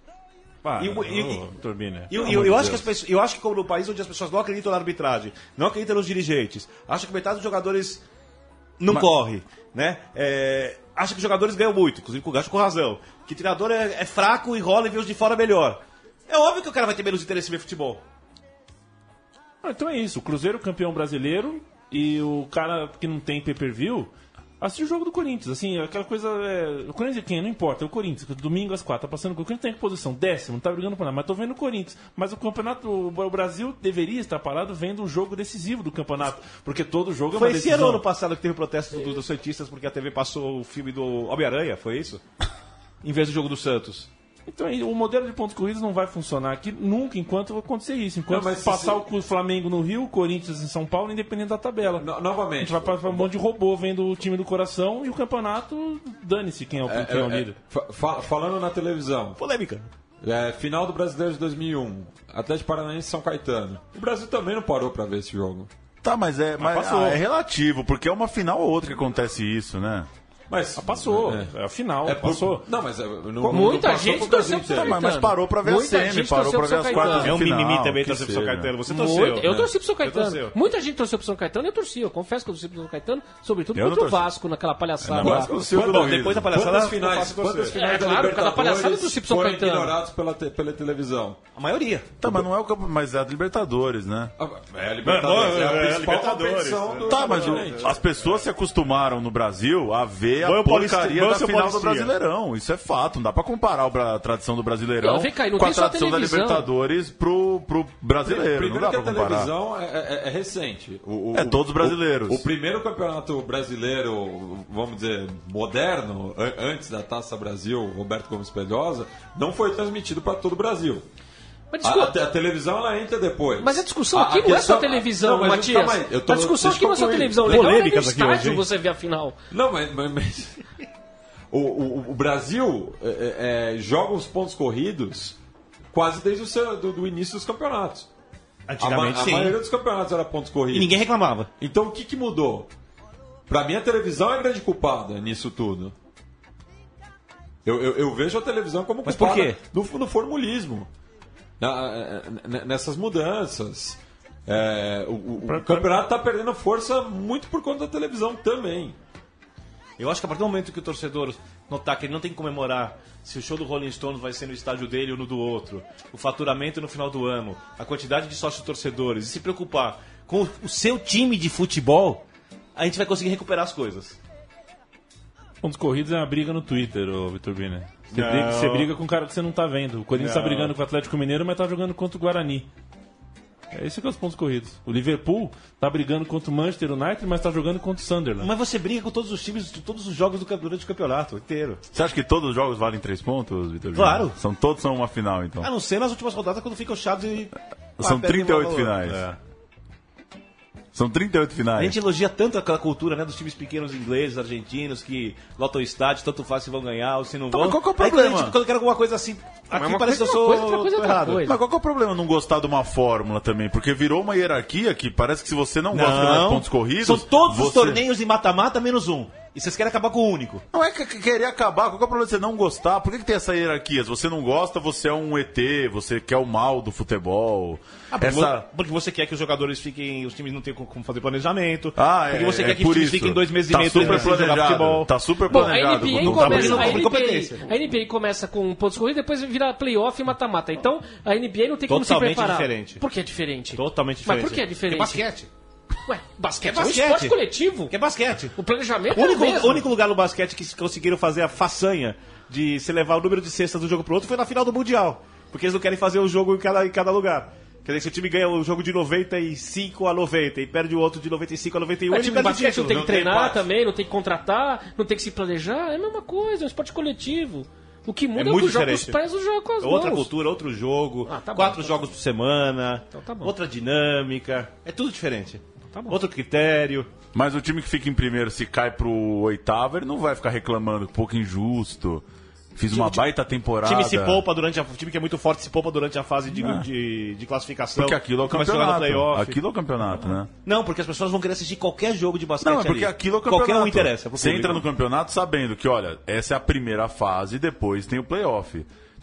Turbina. Eu acho que as pessoas, eu acho que como no país onde as pessoas não acreditam na arbitragem, não acreditam nos dirigentes, acham que metade dos jogadores não corre, né? Acha que os jogadores ganham muito, inclusive acho com razão. Que o treinador é fraco, enrola e vê os de fora melhor. É óbvio que o cara vai ter menos interesse em ver futebol. Então é isso. O Cruzeiro campeão brasileiro e o cara que não tem pay-per-view, Assistir o jogo do Corinthians, assim, aquela coisa. O Corinthians é quem? Não importa, é o Corinthians. Domingo às 4, tá passando. O Corinthians tem que posição 10º, não tá brigando por nada, mas tô vendo o Corinthians. Mas o campeonato, o Brasil deveria estar parado vendo o jogo decisivo do campeonato, porque todo jogo é uma decisão. Foi esse ano passado que teve protesto dos Santistas porque a TV passou o filme do Homem-Aranha, foi isso? Em vez do jogo do Santos. Então, o modelo de pontos corridos não vai funcionar aqui nunca enquanto acontecer isso. Enquanto passar o Flamengo no Rio, o Corinthians em São Paulo, independente da tabela. Novamente. A gente vai para um monte de robô vendo o time do coração e o campeonato, dane-se quem é o líder. Falando na televisão. Polêmica. Final do Brasileiro de 2001. Atlético Paranaense e São Caetano. O Brasil também não parou para ver esse jogo. Tá, mas é relativo, porque é uma final ou outra que acontece isso, né? Mas passou, é a final, passou. Não, mas muita gente torceu pro São Caetano. Mas parou pra ver a semi, parou pra ver as quartas. É um mimimi também torcer pro São Caetano. Você torceu. Eu torci pro São Caetano. Muita gente torceu pro São Caetano, eu torci. Eu confesso que eu torci pro São Caetano, sobretudo contra o Vasco, naquela palhaçada lá. Depois da palhaçada, quantas finais claro, cada palhaçada eu torci pro São foram Caetano. ignorados pela televisão? A maioria. Tá, mas não é o campo, mas é a Libertadores, né? É a Libertadores, é a principal competição do... Tá, mas as pessoas se acostumaram no Brasil a ver a porcaria da final do Brasileirão. Isso é fato. Não dá pra comparar a tradição do Brasileirão com a tradição da Libertadores pro brasileiro. Não dá pra comparar. A televisão é recente. Todos brasileiros. O primeiro campeonato brasileiro, vamos dizer, moderno, antes da Taça Brasil, Roberto Gomes Pedrosa, não foi transmitido para todo o Brasil. A televisão ela entra depois. Mas a discussão aqui não é só televisão, Matias. A discussão aqui não é só televisão. Legal é no estádio você ver a final. Não, mas o Brasil joga os pontos corridos quase desde do início dos campeonatos. Antigamente, a maioria dos campeonatos era pontos corridos. E ninguém reclamava. Então o que mudou? Pra mim a televisão é a grande culpada nisso tudo. Eu vejo a televisão como culpada. Mas por quê? No formulismo. Nessas mudanças. O campeonato está perdendo força muito por conta da televisão também. Eu acho que a partir do momento que o torcedor notar que ele não tem que comemorar se o show do Rolling Stones vai ser no estádio dele ou no do outro, o faturamento no final do ano, a quantidade de sócios torcedores, e se preocupar com o seu time de futebol, a gente vai conseguir recuperar as coisas. Pontos corridos é uma briga no Twitter, Vitor Biner. Você briga com um cara que você não tá vendo. O Corinthians tá brigando com o Atlético Mineiro, mas tá jogando contra o Guarani. É isso que é os pontos corridos. O Liverpool tá brigando contra o Manchester United, mas tá jogando contra o Sunderland. Mas você briga com todos os times, todos os jogos durante o campeonato inteiro. Você acha que todos os jogos valem 3 pontos, Vitor? Claro. Todos são uma final, então. A não ser nas últimas rodadas quando ficam chatos e... São 38 finais. São 38 finais. A gente elogia tanto aquela cultura, né, dos times pequenos ingleses, argentinos, que lotam o estádio, tanto faz se vão ganhar ou se não vão. Mas qual que é o problema? Aí quando eu quero alguma coisa assim, aqui parece que eu sou errado. Mas qual que é o problema não gostar de uma fórmula também? Porque virou uma hierarquia que parece que se você não gosta de pontos corridos... São todos os torneios de mata-mata menos um. E vocês querem acabar com o único. Não é querer acabar. Qual que é o problema de você não gostar? Por que tem essa hierarquia? Se você não gosta, você é um ET, você quer o mal do futebol. Porque você quer que os jogadores fiquem... Os times não tenham como fazer planejamento. Porque você quer que os times fiquem 2 meses e meio sem jogar futebol. Tá super planejado. A NBA começa com pontos corridos, depois vira playoff e mata-mata. Então, a NBA não tem como se preparar. Diferente. Por que é diferente? Totalmente diferente. Mas por que é diferente? Porque basquete. Ué, basquete é um esporte coletivo. Que é basquete. O planejamento o único lugar no basquete que conseguiram fazer a façanha de se levar o número de cestas de um jogo pro outro foi na final do Mundial. Porque eles não querem fazer o jogo em cada lugar. Quer dizer, se o time ganha o jogo de 95 a 90 e perde o outro de 95 a 91, ele perde o título. Não tem que treinar também, não tem que contratar, não tem que se planejar. É a mesma coisa, é um esporte coletivo. O que muda é o que joga com os pés, o jogo com as mãos. Outra cultura, outro jogo, 4 jogos por semana, outra dinâmica. É tudo diferente. Outro critério. Mas o time que fica em primeiro, se cai pro oitavo, ele não vai ficar reclamando, um pouco injusto. Fiz uma baita temporada. O time se poupa o time que é muito forte se poupa durante a fase de classificação. Porque aquilo é o campeonato. Aquilo é o campeonato, né? Não, porque as pessoas vão querer assistir qualquer jogo de basquete. Não, é porque aquilo é o campeonato. Qualquer um interessa. Você entra no campeonato sabendo que, olha, essa é a primeira fase e depois tem o playoff.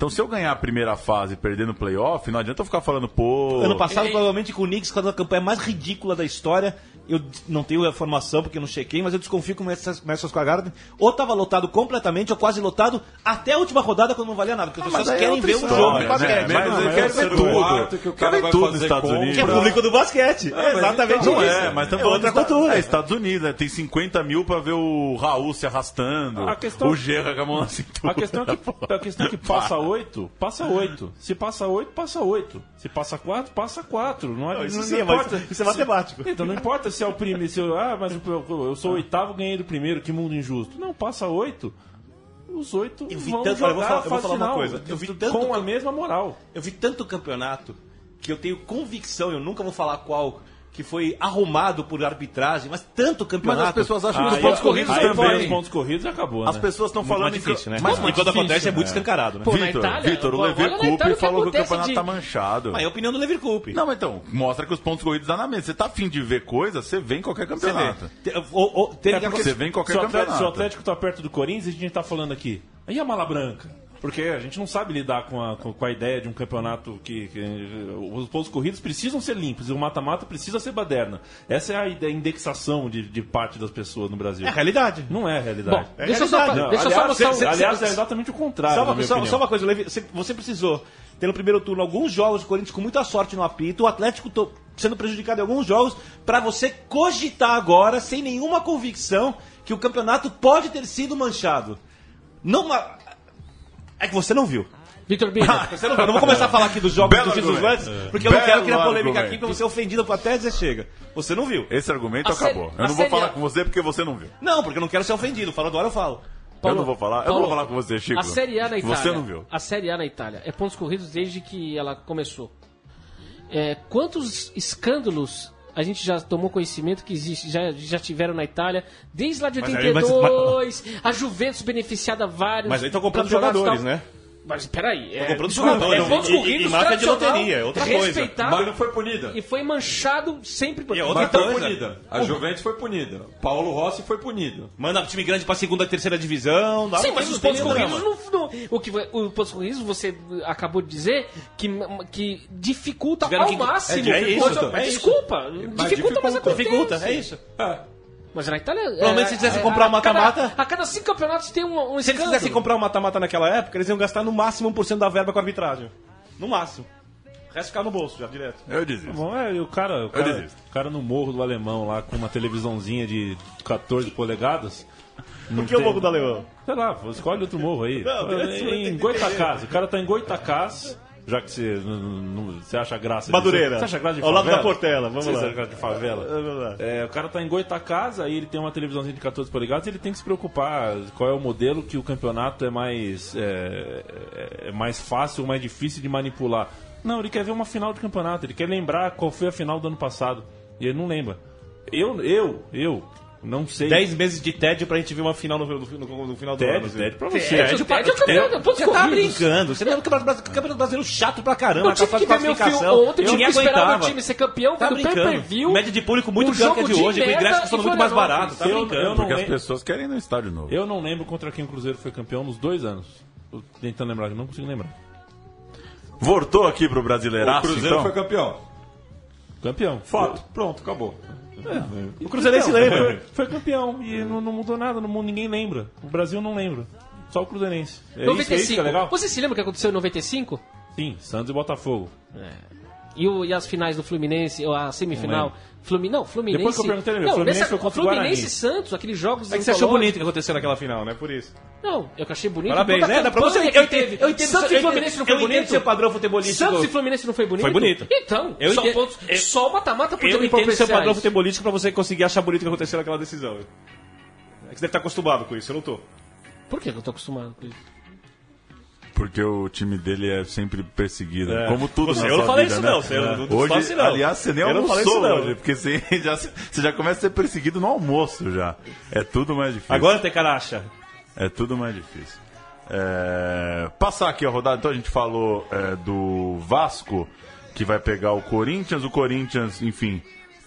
Então, se eu ganhar a primeira fase e perder no playoff, não adianta eu ficar falando, pô... Ano passado, provavelmente, com o Knicks, com a campanha mais ridícula da história, eu não tenho a informação porque eu não chequei, mas eu desconfio que o Madison Square Garden ou estava lotado completamente ou quase lotado até a última rodada, quando não valia nada, porque as pessoas querem ver um jogo de basquete. Mas eu quero ver tudo. Quero ver tudo nos Estados Unidos. Que é público do basquete. É exatamente não isso. Mas estamos falando outra cultura. Estados Unidos, né? Tem 50 mil pra ver o Raul se arrastando, o Gerra com a mão na cintura. A questão é que passa 8, passa 8. Se passa 8, passa 8. Se passa 4, passa 4. Não importa. Isso é matemático. Então não importa se é o primeiro, mas eu sou o oitavo, ganhei do primeiro, que mundo injusto. Não, passa 8. Os 8 vão jogar a fase final com a mesma moral. Eu vi tanto campeonato que eu tenho convicção, eu nunca vou falar qual, que foi arrumado por arbitragem, mas tanto campeonato... Mas as pessoas acham que os pontos corridos também. Os pontos corridos acabou, né? As pessoas estão falando... difícil, né? Mas quando acontece é muito escancarado, né? Vitor, o Leverkusen falou que o campeonato tá manchado. Mas é a opinião do Leverkusen. Não, mas então, mostra que os pontos corridos dá na mesa. Você tá afim de ver coisa, você vem em qualquer campeonato. Você vem em qualquer campeonato. Se o Atlético tá perto do Corinthians, a gente tá falando aqui. Aí a mala branca. Porque a gente não sabe lidar com a ideia de um campeonato que os pontos corridos precisam ser limpos e o mata-mata precisa ser baderna. Essa é a indexação de parte das pessoas no Brasil. É a realidade. Não é a realidade. Bom, deixa eu só mostrar aliás, é exatamente o contrário. Só uma coisa, Levi, você precisou ter no primeiro turno alguns jogos do Corinthians com muita sorte no apito, o Atlético sendo prejudicado em alguns jogos, para você cogitar agora, sem nenhuma convicção, que o campeonato pode ter sido manchado. É que você não viu. Vitor Bino. Você não viu. Eu não vou começar a falar aqui dos jogos do Jesus Lances, porque eu não quero criar polêmica aqui pra você ofendido até dizer chega. Você não viu. Esse argumento acabou. Eu não vou falar com você porque você não viu. Não, porque eu não quero ser ofendido. Fala do ar, eu falo. Paulo, eu não vou falar. Eu não vou falar com você, Chico. A Série A na Itália. Você não viu. A Série A na Itália é pontos corridos desde que ela começou. Quantos escândalos a gente já tomou conhecimento que existe, já tiveram na Itália, desde lá de 82, a Juventus beneficiada vários... Mas aí estão comprando jogadores, né? Mas peraí, comprando jogadores. Pontos corridos, e marca de loteria, é outra coisa. Mas não foi punida. E foi manchado sempre por... E outra coisa. Foi punida. A Juventus foi punida. Paulo Rossi foi punido. Manda time grande pra segunda, terceira divisão. Dá sim, mas os pontos corridos o pontos corridos você acabou de dizer que dificulta ao máximo. Desculpa, dificulta, mas acontece. Dificulta, é isso. Mas na Itália... Provavelmente se quisessem comprar um mata-mata... A cada 5 campeonatos tem um Se eles quisessem comprar um mata-mata naquela época, eles iam gastar no máximo 1% da verba com a arbitragem. No máximo. O resto ficar no bolso, já direto. Eu desisto. Bom, o cara no Morro do Alemão, lá com uma televisãozinha de 14 polegadas... Por que o Morro do Alemão? Sei lá, escolhe outro morro aí. Em Goitacás. O cara tá em Goitacás... Já que você acha graça Madureira. Você acha graça de favela? Ao lado da Portela, vamos lá. Você acha graça de favela? O cara tá em Goitacás, aí ele tem uma televisãozinha de 14 polegadas, ele tem que se preocupar qual é o modelo que o campeonato é mais fácil ou mais difícil de manipular. Não, ele quer ver uma final de campeonato, ele quer lembrar qual foi a final do ano passado. E ele não lembra. Eu não sei. 10 meses de tédio pra gente ver uma final no final do ano. Tédio pra você. Você tá brincando. Você lembra que o campeonato brasileiro chato pra caramba. Eu tive que ver meu filme ontem, eu esperava o time ser campeão, tá do pay-per-view. Média de público muito pior que a de hoje, com o ingresso custando muito mais barato. Tá brincando. Porque as pessoas querem ir no estádio novo. Eu não lembro contra quem o Cruzeiro foi campeão nos 2 anos. Tô tentando lembrar, não consigo lembrar. Voltou aqui pro Brasileiraço, o Cruzeiro foi campeão. Campeão. Fato. Pronto, acabou. O Cruzeirense lembra. Foi campeão e não mudou nada no mundo, ninguém lembra. O Brasil não lembra. Só o Cruzeirense. 95. Isso que é legal? Você se lembra o que aconteceu em 95? Sim, Santos e Botafogo. E as finais do Fluminense, ou a semifinal? Fluminense. Depois que eu perguntei, Fluminense foi contra o Guarani. Fluminense e Santos, aqueles jogos. É que você achou bonito o que aconteceu naquela final, né? Por isso. Não, eu achei bonito. Parabéns, né? Dá pra você. Eu entendo. Santos e Fluminense não foi bonito. Eu entendo seu padrão futebolístico. Santos e Fluminense não foi bonito? Foi bonito. Então, só o mata-mata podia Eu entendo seu padrão futebolístico pra você conseguir achar bonito o que aconteceu naquela decisão. É que você deve estar acostumado com isso, eu não tô. Por que eu tô acostumado com isso? Porque o time dele é sempre perseguido. Como tudo na sua vida, eu não falei isso, né? não. Hoje, aliás, você nem almoçou hoje, porque você já começa a ser perseguido no almoço já. É tudo mais difícil. Agora tem caracha. É tudo mais difícil. Passar aqui a rodada, então a gente falou do Vasco, que vai pegar o Corinthians, enfim,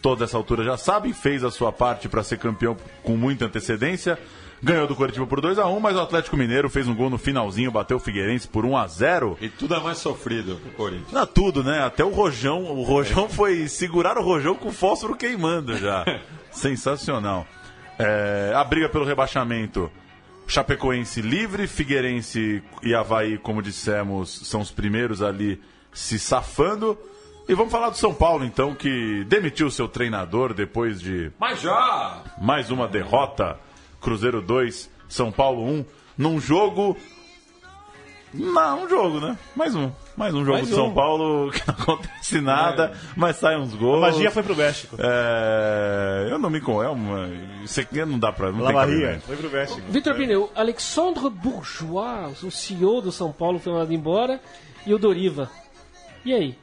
todos essa altura já sabem, fez a sua parte para ser campeão com muita antecedência. Ganhou do Coritiba por 2-1, mas o Atlético Mineiro fez um gol no finalzinho, bateu o Figueirense por 1-0. E tudo é mais sofrido pro Corinthians. Não, tudo, né? Até o Rojão. O Rojão foi segurar o Rojão com o fósforo queimando já. Sensacional. A briga pelo rebaixamento. Chapecoense livre, Figueirense e Avaí, como dissemos, são os primeiros ali se safando. E vamos falar do São Paulo, então, que demitiu seu treinador depois de... Mas já! Mais uma derrota. Cruzeiro 2, São Paulo 1, num jogo... Não, um jogo, né? Mais um jogo de São Paulo que não acontece nada, mas sai uns gols. A magia foi pro México. Eu não me isso aqui não dá pra... Não La Maria foi pro México. Vitor Pneu, Alexandre Bourgeois, o CEO do São Paulo, foi mandado embora, e o Doriva. E aí?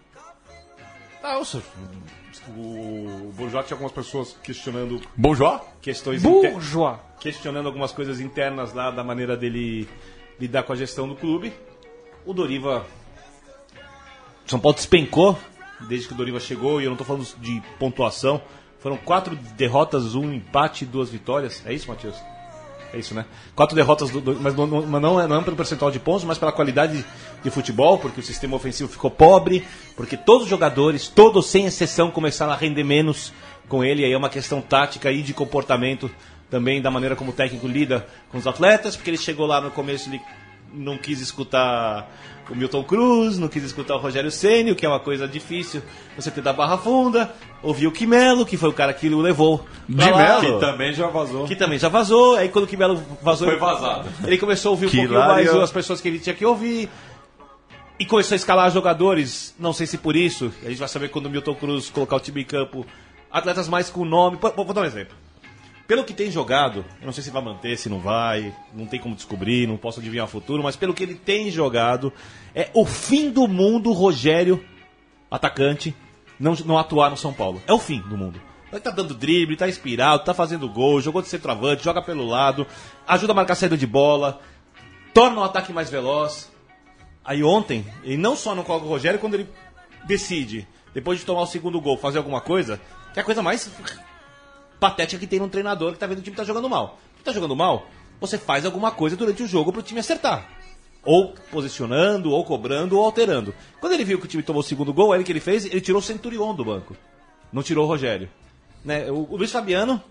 O Bourgeois tinha algumas pessoas questionando... Bourgeois? Questionando algumas coisas internas lá da maneira dele lidar com a gestão do clube. O Doriva... São Paulo despencou desde que o Doriva chegou, e eu não estou falando de pontuação. Foram 4 derrotas, 1 empate e 2 vitórias. É isso, Matheus? É isso, né? 4 derrotas, mas não é pelo percentual de pontos, mas pela qualidade de futebol, porque o sistema ofensivo ficou pobre, porque todos os jogadores, todos sem exceção, começaram a render menos com ele. Aí é uma questão tática e de comportamento também, da maneira como o técnico lida com os atletas, porque ele chegou lá no começo, ele não quis escutar o Milton Cruz, não quis escutar o Rogério Ceni, o que é uma coisa difícil você ter da Barra Funda. Ouviu o Quimelo, que foi o cara que o levou de Melo, que também já vazou. Aí quando o Quimelo vazou, foi vazado. Ele começou a ouvir um pouquinho mais as pessoas que ele tinha que ouvir, e começou a escalar jogadores. Não sei se por isso, a gente vai saber quando o Milton Cruz colocar o time em campo, atletas mais com nome. Vou dar um exemplo. Pelo que tem jogado, eu não sei se vai manter, se não vai, não tem como descobrir, não posso adivinhar o futuro, mas pelo que ele tem jogado, é o fim do mundo Rogério, atacante, não atuar no São Paulo. É o fim do mundo. Ele tá dando drible, tá inspirado, tá fazendo gol, jogou de centroavante, joga pelo lado, ajuda a marcar a saída de bola, torna o ataque mais veloz. Aí ontem, ele não só não coloca o Rogério, quando ele decide, depois de tomar o segundo gol, fazer alguma coisa, que é a coisa mais patética que tem num treinador que tá vendo o time tá jogando mal. Se tá jogando mal, você faz alguma coisa durante o jogo pro time acertar. Ou posicionando, ou cobrando, ou alterando. Quando ele viu que o time tomou o segundo gol, aí o que ele fez? Ele tirou o Centurion do banco. Não tirou o Rogério. Né? O Luiz Fabiano...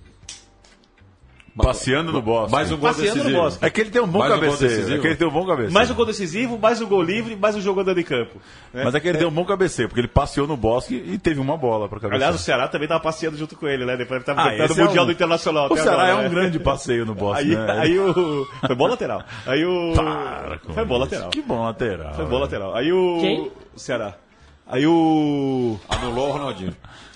Passeando no Bosque. Mais um gol decisivo. É que ele tem um bom cabeceio. Mais um gol decisivo, mais um gol livre, mais um jogo andando em campo. Né? Mas é que ele deu um bom cabeceio, porque ele passeou no Bosque e teve uma bola para cabecear. Aliás, o Ceará também tava passeando junto com ele, né? Depois ele tava campeão do Mundial do Internacional. O Ceará agora, é um grande passeio no Bosque, aí foi bola lateral. Foi bola lateral. Que bom lateral. Foi bola lateral. Quem? O Ceará. Aí o... Anulou o Ronaldinho.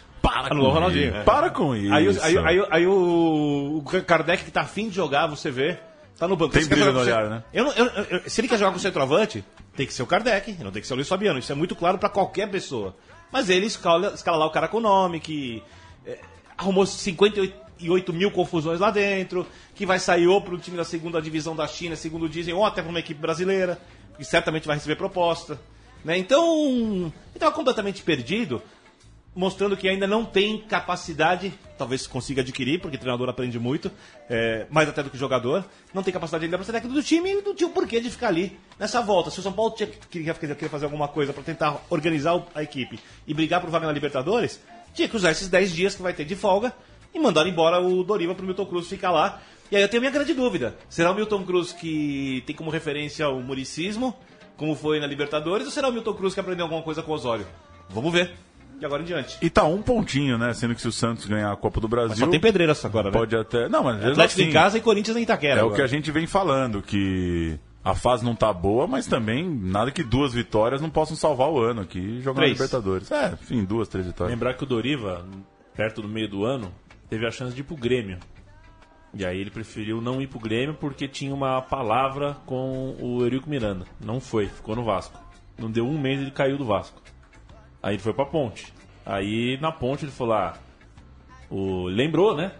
Para com isso. Aí o Kardec, que tá afim de jogar, você vê, tá no banco. Tem brilho no olhar, né? Se ele quer jogar com o centroavante, tem que ser o Kardec, não tem que ser o Luiz Fabiano. Isso é muito claro pra qualquer pessoa. Mas ele escala lá o cara com o nome, que arrumou 58 mil confusões lá dentro, que vai sair ou pro time da segunda divisão da China, segundo dizem, ou até pra uma equipe brasileira, que certamente vai receber proposta. Né? Então, ele tava completamente perdido, mostrando que ainda não tem capacidade, talvez consiga adquirir, porque o treinador aprende muito, mais até do que o jogador, não tem capacidade ainda para ser técnico do time e não tinha o porquê de ficar ali nessa volta. Se o São Paulo queria fazer alguma coisa para tentar organizar a equipe e brigar por vaga na Libertadores, tinha que usar esses 10 dias que vai ter de folga e mandar embora o Doriva para o Milton Cruz ficar lá. E aí eu tenho minha grande dúvida, será o Milton Cruz que tem como referência o muricismo, como foi na Libertadores, ou será o Milton Cruz que aprendeu alguma coisa com o Osório? Vamos ver. De agora em diante. E tá um pontinho, né? Sendo que se o Santos ganhar a Copa do Brasil... Mas só tem pedreiras agora, né? Pode até... Não, mas Atlético assim, em casa e Corinthians em Itaquera. É agora. O que a gente vem falando, que a fase não tá boa, mas também nada que 2 vitórias não possam salvar o ano aqui jogando na Libertadores. Enfim, 2, 3 vitórias. Lembrar que o Doriva, perto do meio do ano, teve a chance de ir pro Grêmio. E aí ele preferiu não ir pro Grêmio porque tinha uma palavra com o Eurico Miranda. Não foi, ficou no Vasco. Não deu um mês e ele caiu do Vasco. Aí ele foi pra Ponte. Aí na Ponte ele falou, lembrou, né?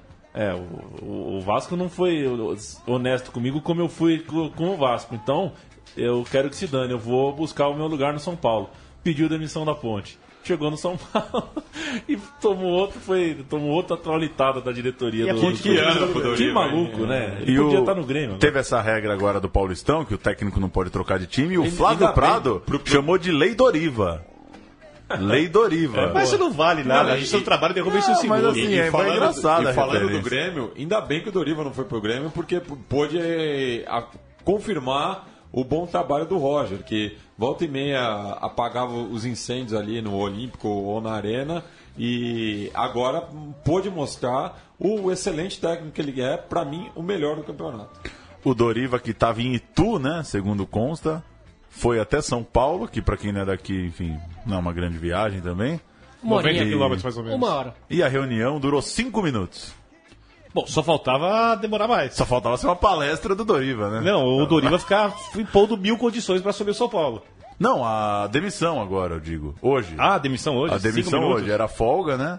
O Vasco não foi honesto comigo como eu fui com o Vasco. Então, eu quero que se dane, eu vou buscar o meu lugar no São Paulo. Pediu demissão da Ponte. chegou no São Paulo e tomou outra traulitada da diretoria do Doriva. Que maluco, né? Ele podia estar no Grêmio. Teve essa regra agora do Paulistão, que o técnico não pode trocar de time, e o Flávio Prado chamou de Lei Doriva. Lei Doriva. Mas isso não vale nada. A gente tem um trabalho de derrubar isso em segundo. Mas assim, foi engraçado. E falando do Grêmio, ainda bem que o Doriva não foi pro Grêmio, porque pôde confirmar o bom trabalho do Roger, que volta e meia apagava os incêndios ali no Olímpico ou na Arena, e agora pôde mostrar o excelente técnico que ele é, para mim, o melhor do campeonato. O Doriva, que estava em Itu, né, segundo consta, foi até São Paulo, que para quem não é daqui, enfim, não é uma grande viagem também. 90 quilômetros mais ou menos. 1 hora. E a reunião durou 5 minutos. Bom, só faltava demorar mais. Só faltava ser uma palestra do Doriva, né? Não, o Doriva ficar impondo 1000 condições para assumir o São Paulo. Não, a demissão agora, eu digo. Hoje. Ah, a demissão hoje? A demissão hoje. Era folga, né?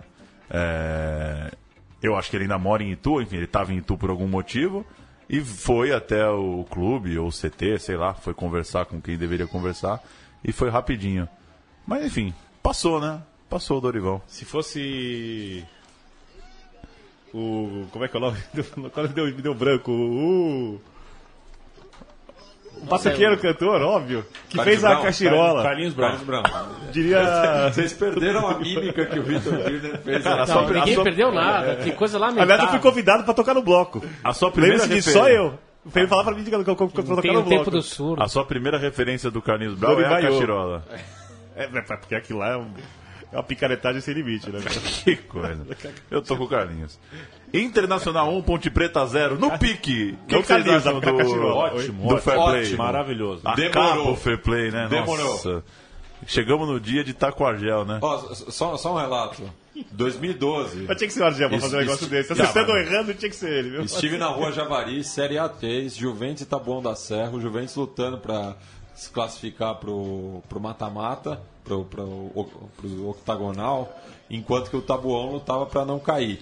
Eu acho que ele ainda mora em Itu, enfim, ele estava em Itu por algum motivo. E foi até o clube, ou o CT, sei lá, foi conversar com quem deveria conversar. E foi rapidinho. Mas, enfim, passou, né? Passou o Dorivão. Se fosse... Como é que é o nome? Agora me deu branco. O Paçoqueiro cantor, óbvio. Que Carlinhos fez a Brown, cachirola. Carlinhos Brown. Diria... Vocês perderam a mímica que o Vitor Birner fez. Cara, Não, ninguém perdeu nada. Que coisa lamentável. Aliás, eu fui convidado para tocar no bloco. A sua primeira Lembra-se disso? Só eu. Ele falava pra mim que eu tocar Tem no o bloco. tempo do surdo. A sua primeira referência do Carlinhos Brown é a Dorivaiô. cachirola. Porque aquilo lá é uma picaretagem sem limite, né? Que coisa. Eu tô com o Carlinhos. Internacional 1, Ponte Preta 0, no pique. O que vocês Carlinhos, acham da cachirola. do fair play? Ótimo. Maravilhoso. Acaba o fair play, né? Demorou. Nossa. Chegamos no dia de Taquargel, né? Ó, só um relato. 2012. Mas tinha que ser o Argel pra fazer um negócio desse. Se vocês estão errando, tinha que ser ele, viu? Estive na Rua Javari, Série A3, Juventus e Taboão da Serra. O Juventus lutando para se classificar pro mata-mata, pro octagonal, enquanto que o Taboão lutava para não cair.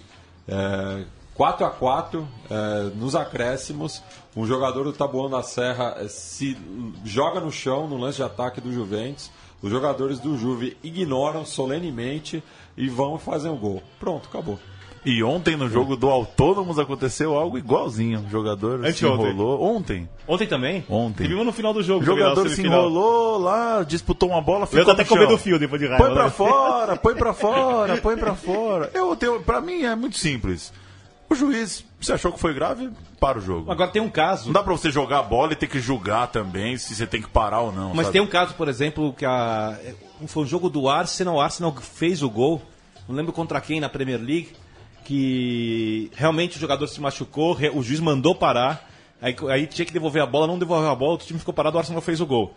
4-4, nos acréscimos, um jogador do Taboão da Serra se joga no chão no lance de ataque do Juventus. Os jogadores do Juve ignoram solenemente e vão fazer um gol. Pronto, acabou. E ontem no jogo do Autônomos aconteceu algo igualzinho. O jogador se enrolou. Ontem. Ontem também? Ontem. E vimos no final do jogo. O jogador se enrolou lá, disputou uma bola, ficou Eu até no chão. comendo o fio depois de raiva. Põe pra fora, põe pra fora, põe pra fora. Pra mim é muito simples. O juiz, se achou que foi grave, para o jogo. Agora tem um caso... Não dá pra você jogar a bola e ter que julgar também se você tem que parar ou não. Mas sabe? tem um caso, por exemplo, que foi um jogo do Arsenal. O Arsenal fez o gol. Não lembro contra quem na Premier League. Que realmente o jogador se machucou. O juiz mandou parar. Aí tinha que devolver a bola. Não devolveu a bola. O time ficou parado. O Arsenal fez o gol.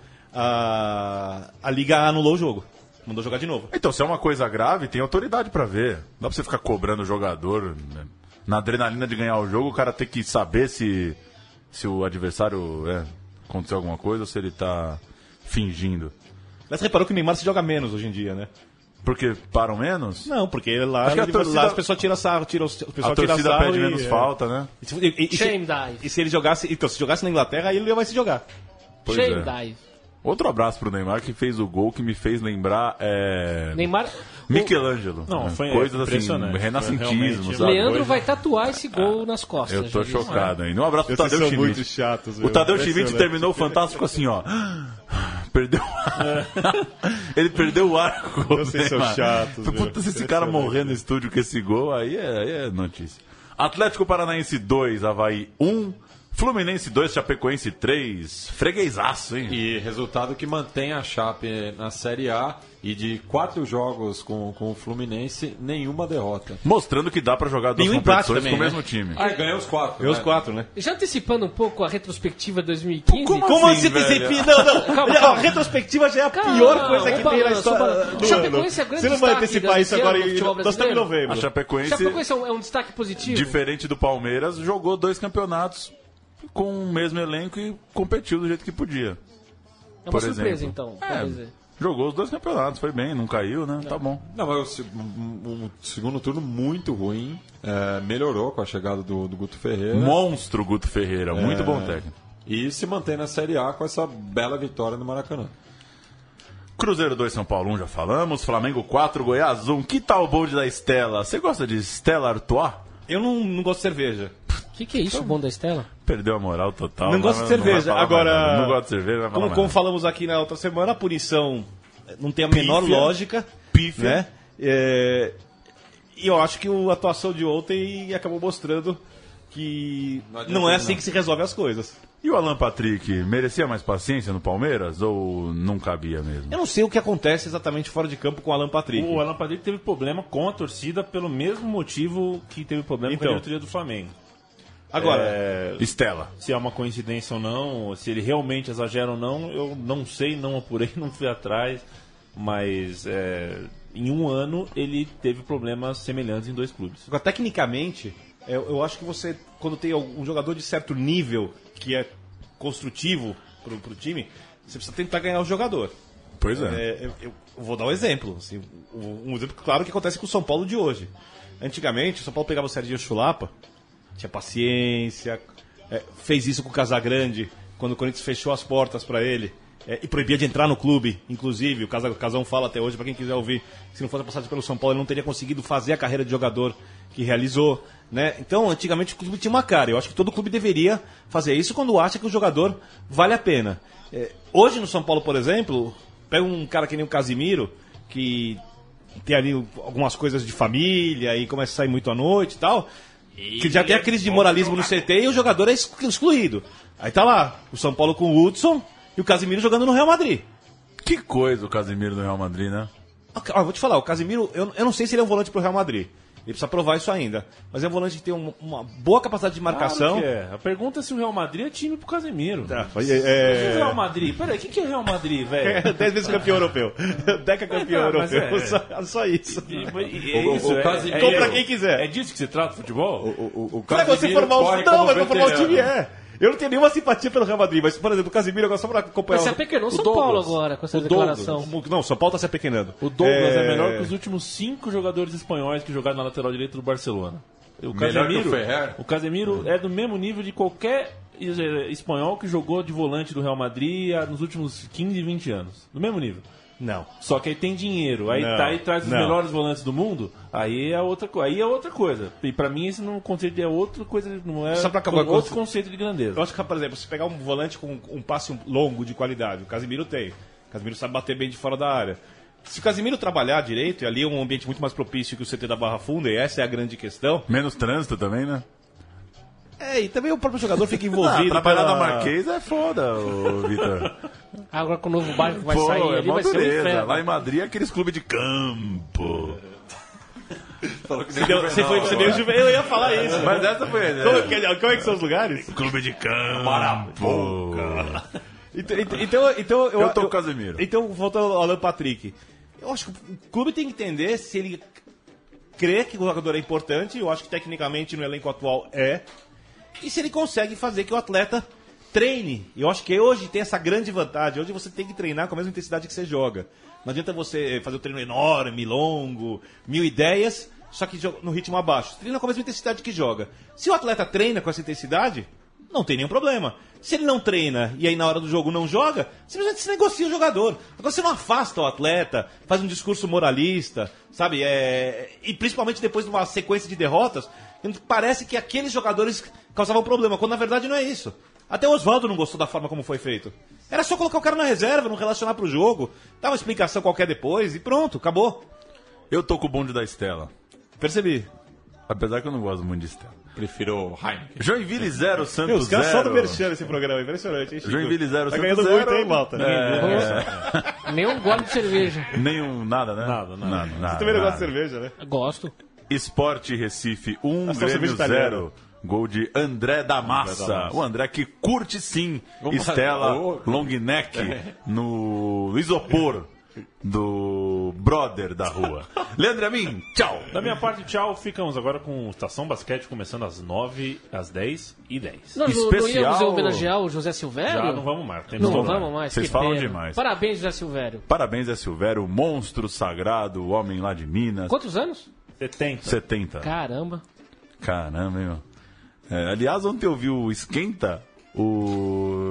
A Liga anulou o jogo. Mandou jogar de novo. Então, se é uma coisa grave, tem autoridade pra ver. Não dá pra você ficar cobrando o jogador, né? Na adrenalina de ganhar o jogo, o cara tem que saber se o adversário aconteceu alguma coisa ou se ele tá fingindo. Mas você reparou que o Neymar se joga menos hoje em dia, né? Porque param menos? Não, porque lá, Acho que lá as pessoas tiram sarro, a torcida pede menos falta, né? Shame dive. E se ele jogasse... Então, se jogasse na Inglaterra, aí ele vai se jogar. Pois Shame dive. Outro abraço pro Neymar, que fez o gol que me fez lembrar Neymar... Michelangelo. Não, foi coisas assim, impressionante. renascentismo, Foi sabe? Leandro vai tatuar esse gol nas costas. Eu tô chocado ainda. Um abraço pro Vocês Tadeu são muito Schmidt. chatos. O Tadeu Schmidt terminou o Fantástico assim, ó. Perdeu o ar. Ele perdeu o ar com o gol. Vocês são chatos. Puta, se esse cara morrer no estúdio com esse gol, aí é notícia. Atlético Paranaense 2, Avaí 1. Fluminense 2, Chapecoense 3. Freguesaço, hein? E resultado que mantém a Chape na Série A e de 4 jogos com o Fluminense, nenhuma derrota. Mostrando que dá pra jogar duas Nenhum empate competições também, com o né? mesmo time. Ah, ganhou os 4. Ganhou os 4, né? Já antecipando um pouco a retrospectiva 2015. Como assim, velho? Não. A retrospectiva já é a pior coisa que tem na história do Chapecoense ano. é grande Você não vai destaque antecipar isso desse agora ano no futebol nós estamos em A novembro. Chapecoense, Chapecoense é um destaque positivo. diferente do Palmeiras, jogou 2 campeonatos com o mesmo elenco e competiu do jeito que podia. É uma por surpresa, exemplo. então. Quer dizer. Jogou os 2 campeonatos, foi bem, não caiu, né? Tá bom. Não, mas um segundo turno muito ruim. Melhorou com a chegada do Guto Ferreira. Monstro Guto Ferreira, muito bom técnico. E se mantém na Série A com essa bela vitória no Maracanã. Cruzeiro 2, São Paulo 1, já falamos. Flamengo 4, Goiás 1. Que tal o bonde da Stella? Você gosta de Stella Artois? Eu não gosto de cerveja. O que é isso, o bonde da Stella? Perdeu a moral total. Não gosto de cerveja. Agora, não gosto de cerveja, como falamos aqui na outra semana, a punição não tem a menor lógica. Pífia. Né? E eu acho que a atuação de ontem acabou mostrando que não é assim que se resolve as coisas. E o Alan Patrick, merecia mais paciência no Palmeiras ou não cabia mesmo? Eu não sei o que acontece exatamente fora de campo com o Alan Patrick. O Alan Patrick teve problema com a torcida pelo mesmo motivo que teve problema com a diretoria do Flamengo. Agora, Stella. Se é uma coincidência ou não, se ele realmente exagera ou não, eu não sei, não apurei, não fui atrás. Mas em um ano ele teve problemas semelhantes em 2 clubes. Agora, tecnicamente, eu acho que você, quando tem um jogador de certo nível que é construtivo pro time, você precisa tentar ganhar o jogador. Pois é. Eu vou dar um exemplo. Assim, um exemplo claro que acontece com o São Paulo de hoje. Antigamente, o São Paulo pegava o Serginho Chulapa, tinha paciência, fez isso com o Casagrande, quando o Corinthians fechou as portas para ele. E proibia de entrar no clube, inclusive. O Casão fala até hoje, para quem quiser ouvir, se não fosse a passagem pelo São Paulo, ele não teria conseguido fazer a carreira de jogador que realizou. Né? Então, antigamente, o clube tinha uma cara. Eu acho que todo clube deveria fazer isso quando acha que o jogador vale a pena. Hoje, no São Paulo, por exemplo, pega um cara que nem o Casimiro, que tem ali algumas coisas de família e começa a sair muito à noite e tal, que já tem a crise de moralismo no CT e o jogador é excluído. Aí tá lá, o São Paulo com o Hudson e o Casimiro jogando no Real Madrid. Que coisa o Casimiro no Real Madrid, né? Vou te falar, o Casimiro, eu não sei se ele é um volante pro Real Madrid. Ele precisa provar isso ainda. Mas é um volante que tem uma boa capacidade de marcação. Claro que A pergunta é se o Real Madrid é time pro Casemiro. Tá. O Real Madrid? Peraí, o que é o Real Madrid, velho? 10 vezes campeão europeu. Deca campeão europeu. Só isso. O Casemiro. Compra quem quiser. É disso que se trata o futebol? O Casemiro não, mas pra formar o time Eu não tenho nenhuma simpatia pelo Real Madrid, mas, por exemplo, o Casemiro agora só pra acompanhar... Mas se apequenou São Paulo agora com essa declaração. Não, São Paulo tá se apequenando. O Douglas é melhor que os últimos 5 jogadores espanhóis que jogaram na lateral direita do Barcelona. O Casemiro é do mesmo nível de qualquer espanhol que jogou de volante do Real Madrid nos últimos 15, 20 anos. Do mesmo nível. Não. Só que aí tem dinheiro, aí traz os melhores volantes do mundo, aí é outra coisa. E pra mim esse conceito é outra coisa, não é só pra acabar outro conceito de grandeza. Eu acho que, por exemplo, se pegar um volante com um passe longo de qualidade, o Casemiro tem. O Casemiro sabe bater bem de fora da área. Se o Casemiro trabalhar direito, e ali é um ambiente muito mais propício que o CT da Barra Funda, e essa é a grande questão. Menos trânsito também, né? E também o próprio jogador fica envolvido. Trabalhar na Marquês é foda, Vitor. Agora com o novo bairro que vai sair ali, vai ser um inferno. Lá em Madrid é aqueles clubes de campo. Eu ia falar isso. Mas essa foi... Como é que são os lugares? Clube de campo. Então eu tô com o Casemiro. Então, voltando ao Alan Patrick. Eu acho que o clube tem que entender se ele crê que o jogador é importante. Eu acho que tecnicamente no elenco atual é. E se ele consegue fazer que o atleta treine. Eu acho que hoje tem essa grande vantagem. Hoje você tem que treinar com a mesma intensidade que você joga. Não adianta você fazer um treino enorme, longo, 1000 ideias, só que no ritmo abaixo. Você treina com a mesma intensidade que joga. Se o atleta treina com essa intensidade, não tem nenhum problema. Se ele não treina e aí na hora do jogo não joga, simplesmente se negocia o jogador. Agora você não afasta o atleta, faz um discurso moralista, sabe? E principalmente depois de uma sequência de derrotas, parece que aqueles jogadores causavam problema, quando na verdade não é isso. Até o Oswaldo não gostou da forma como foi feito. Era só colocar o cara na reserva, não relacionar pro jogo, dar uma explicação qualquer depois e pronto, acabou. Eu tô com o bonde da Stella. Percebi. Apesar que eu não gosto muito de Stella. Prefiro Heineken. Joinville 0, Santos 0. Os caras só do merchan esse programa, impressionante, hein, Chico? Joinville 0, tá Santos 0. Tá ganhando muito, hein, malta? Nenhum gole de cerveja. Nenhum, nada, né? Nada. Você também não gosta de cerveja, né? Gosto. Sport Recife 1, Grêmio 0. Gol de André da Massa. O André que curte sim Stella long neck no isopor do brother da rua. Leandro Amin, tchau. Da minha parte, tchau. Ficamos agora com Estação Basquete começando às 9, às 10 e 10. Nós não íamos homenagear o José Silvério? Já não vamos mais. Não vamos mais. Vocês falam demais. Parabéns, José Silvério. Parabéns, José Silvério, o monstro sagrado, o homem lá de Minas. Quantos anos? 70. Caramba, hein, meu? Aliás, ontem eu vi o Esquenta, o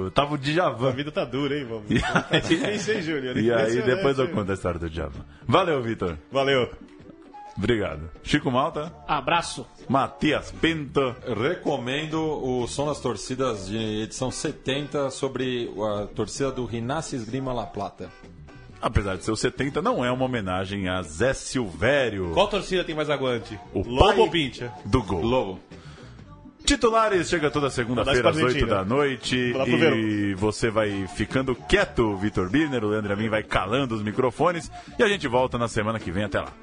Tava o Djavan. A vida tá dura, hein, vamos. E aí depois eu conto a história do Djavan. Valeu, Vitor. Valeu. Obrigado. Chico Malta. Abraço. Matias Pinto. Recomendo o Som das Torcidas de edição 70 sobre a torcida do Rinácio Esgrima La Plata. Apesar de ser o 70, não é uma homenagem a Zé Silvério. Qual torcida tem mais aguante? O Lobo ou Pincha? Do Gol. Lobo. Titulares chega toda segunda-feira às 8 da noite e você vai ficando quieto, Vitor Birner, o Leandro Amin vai calando os microfones e a gente volta na semana que vem. Até lá.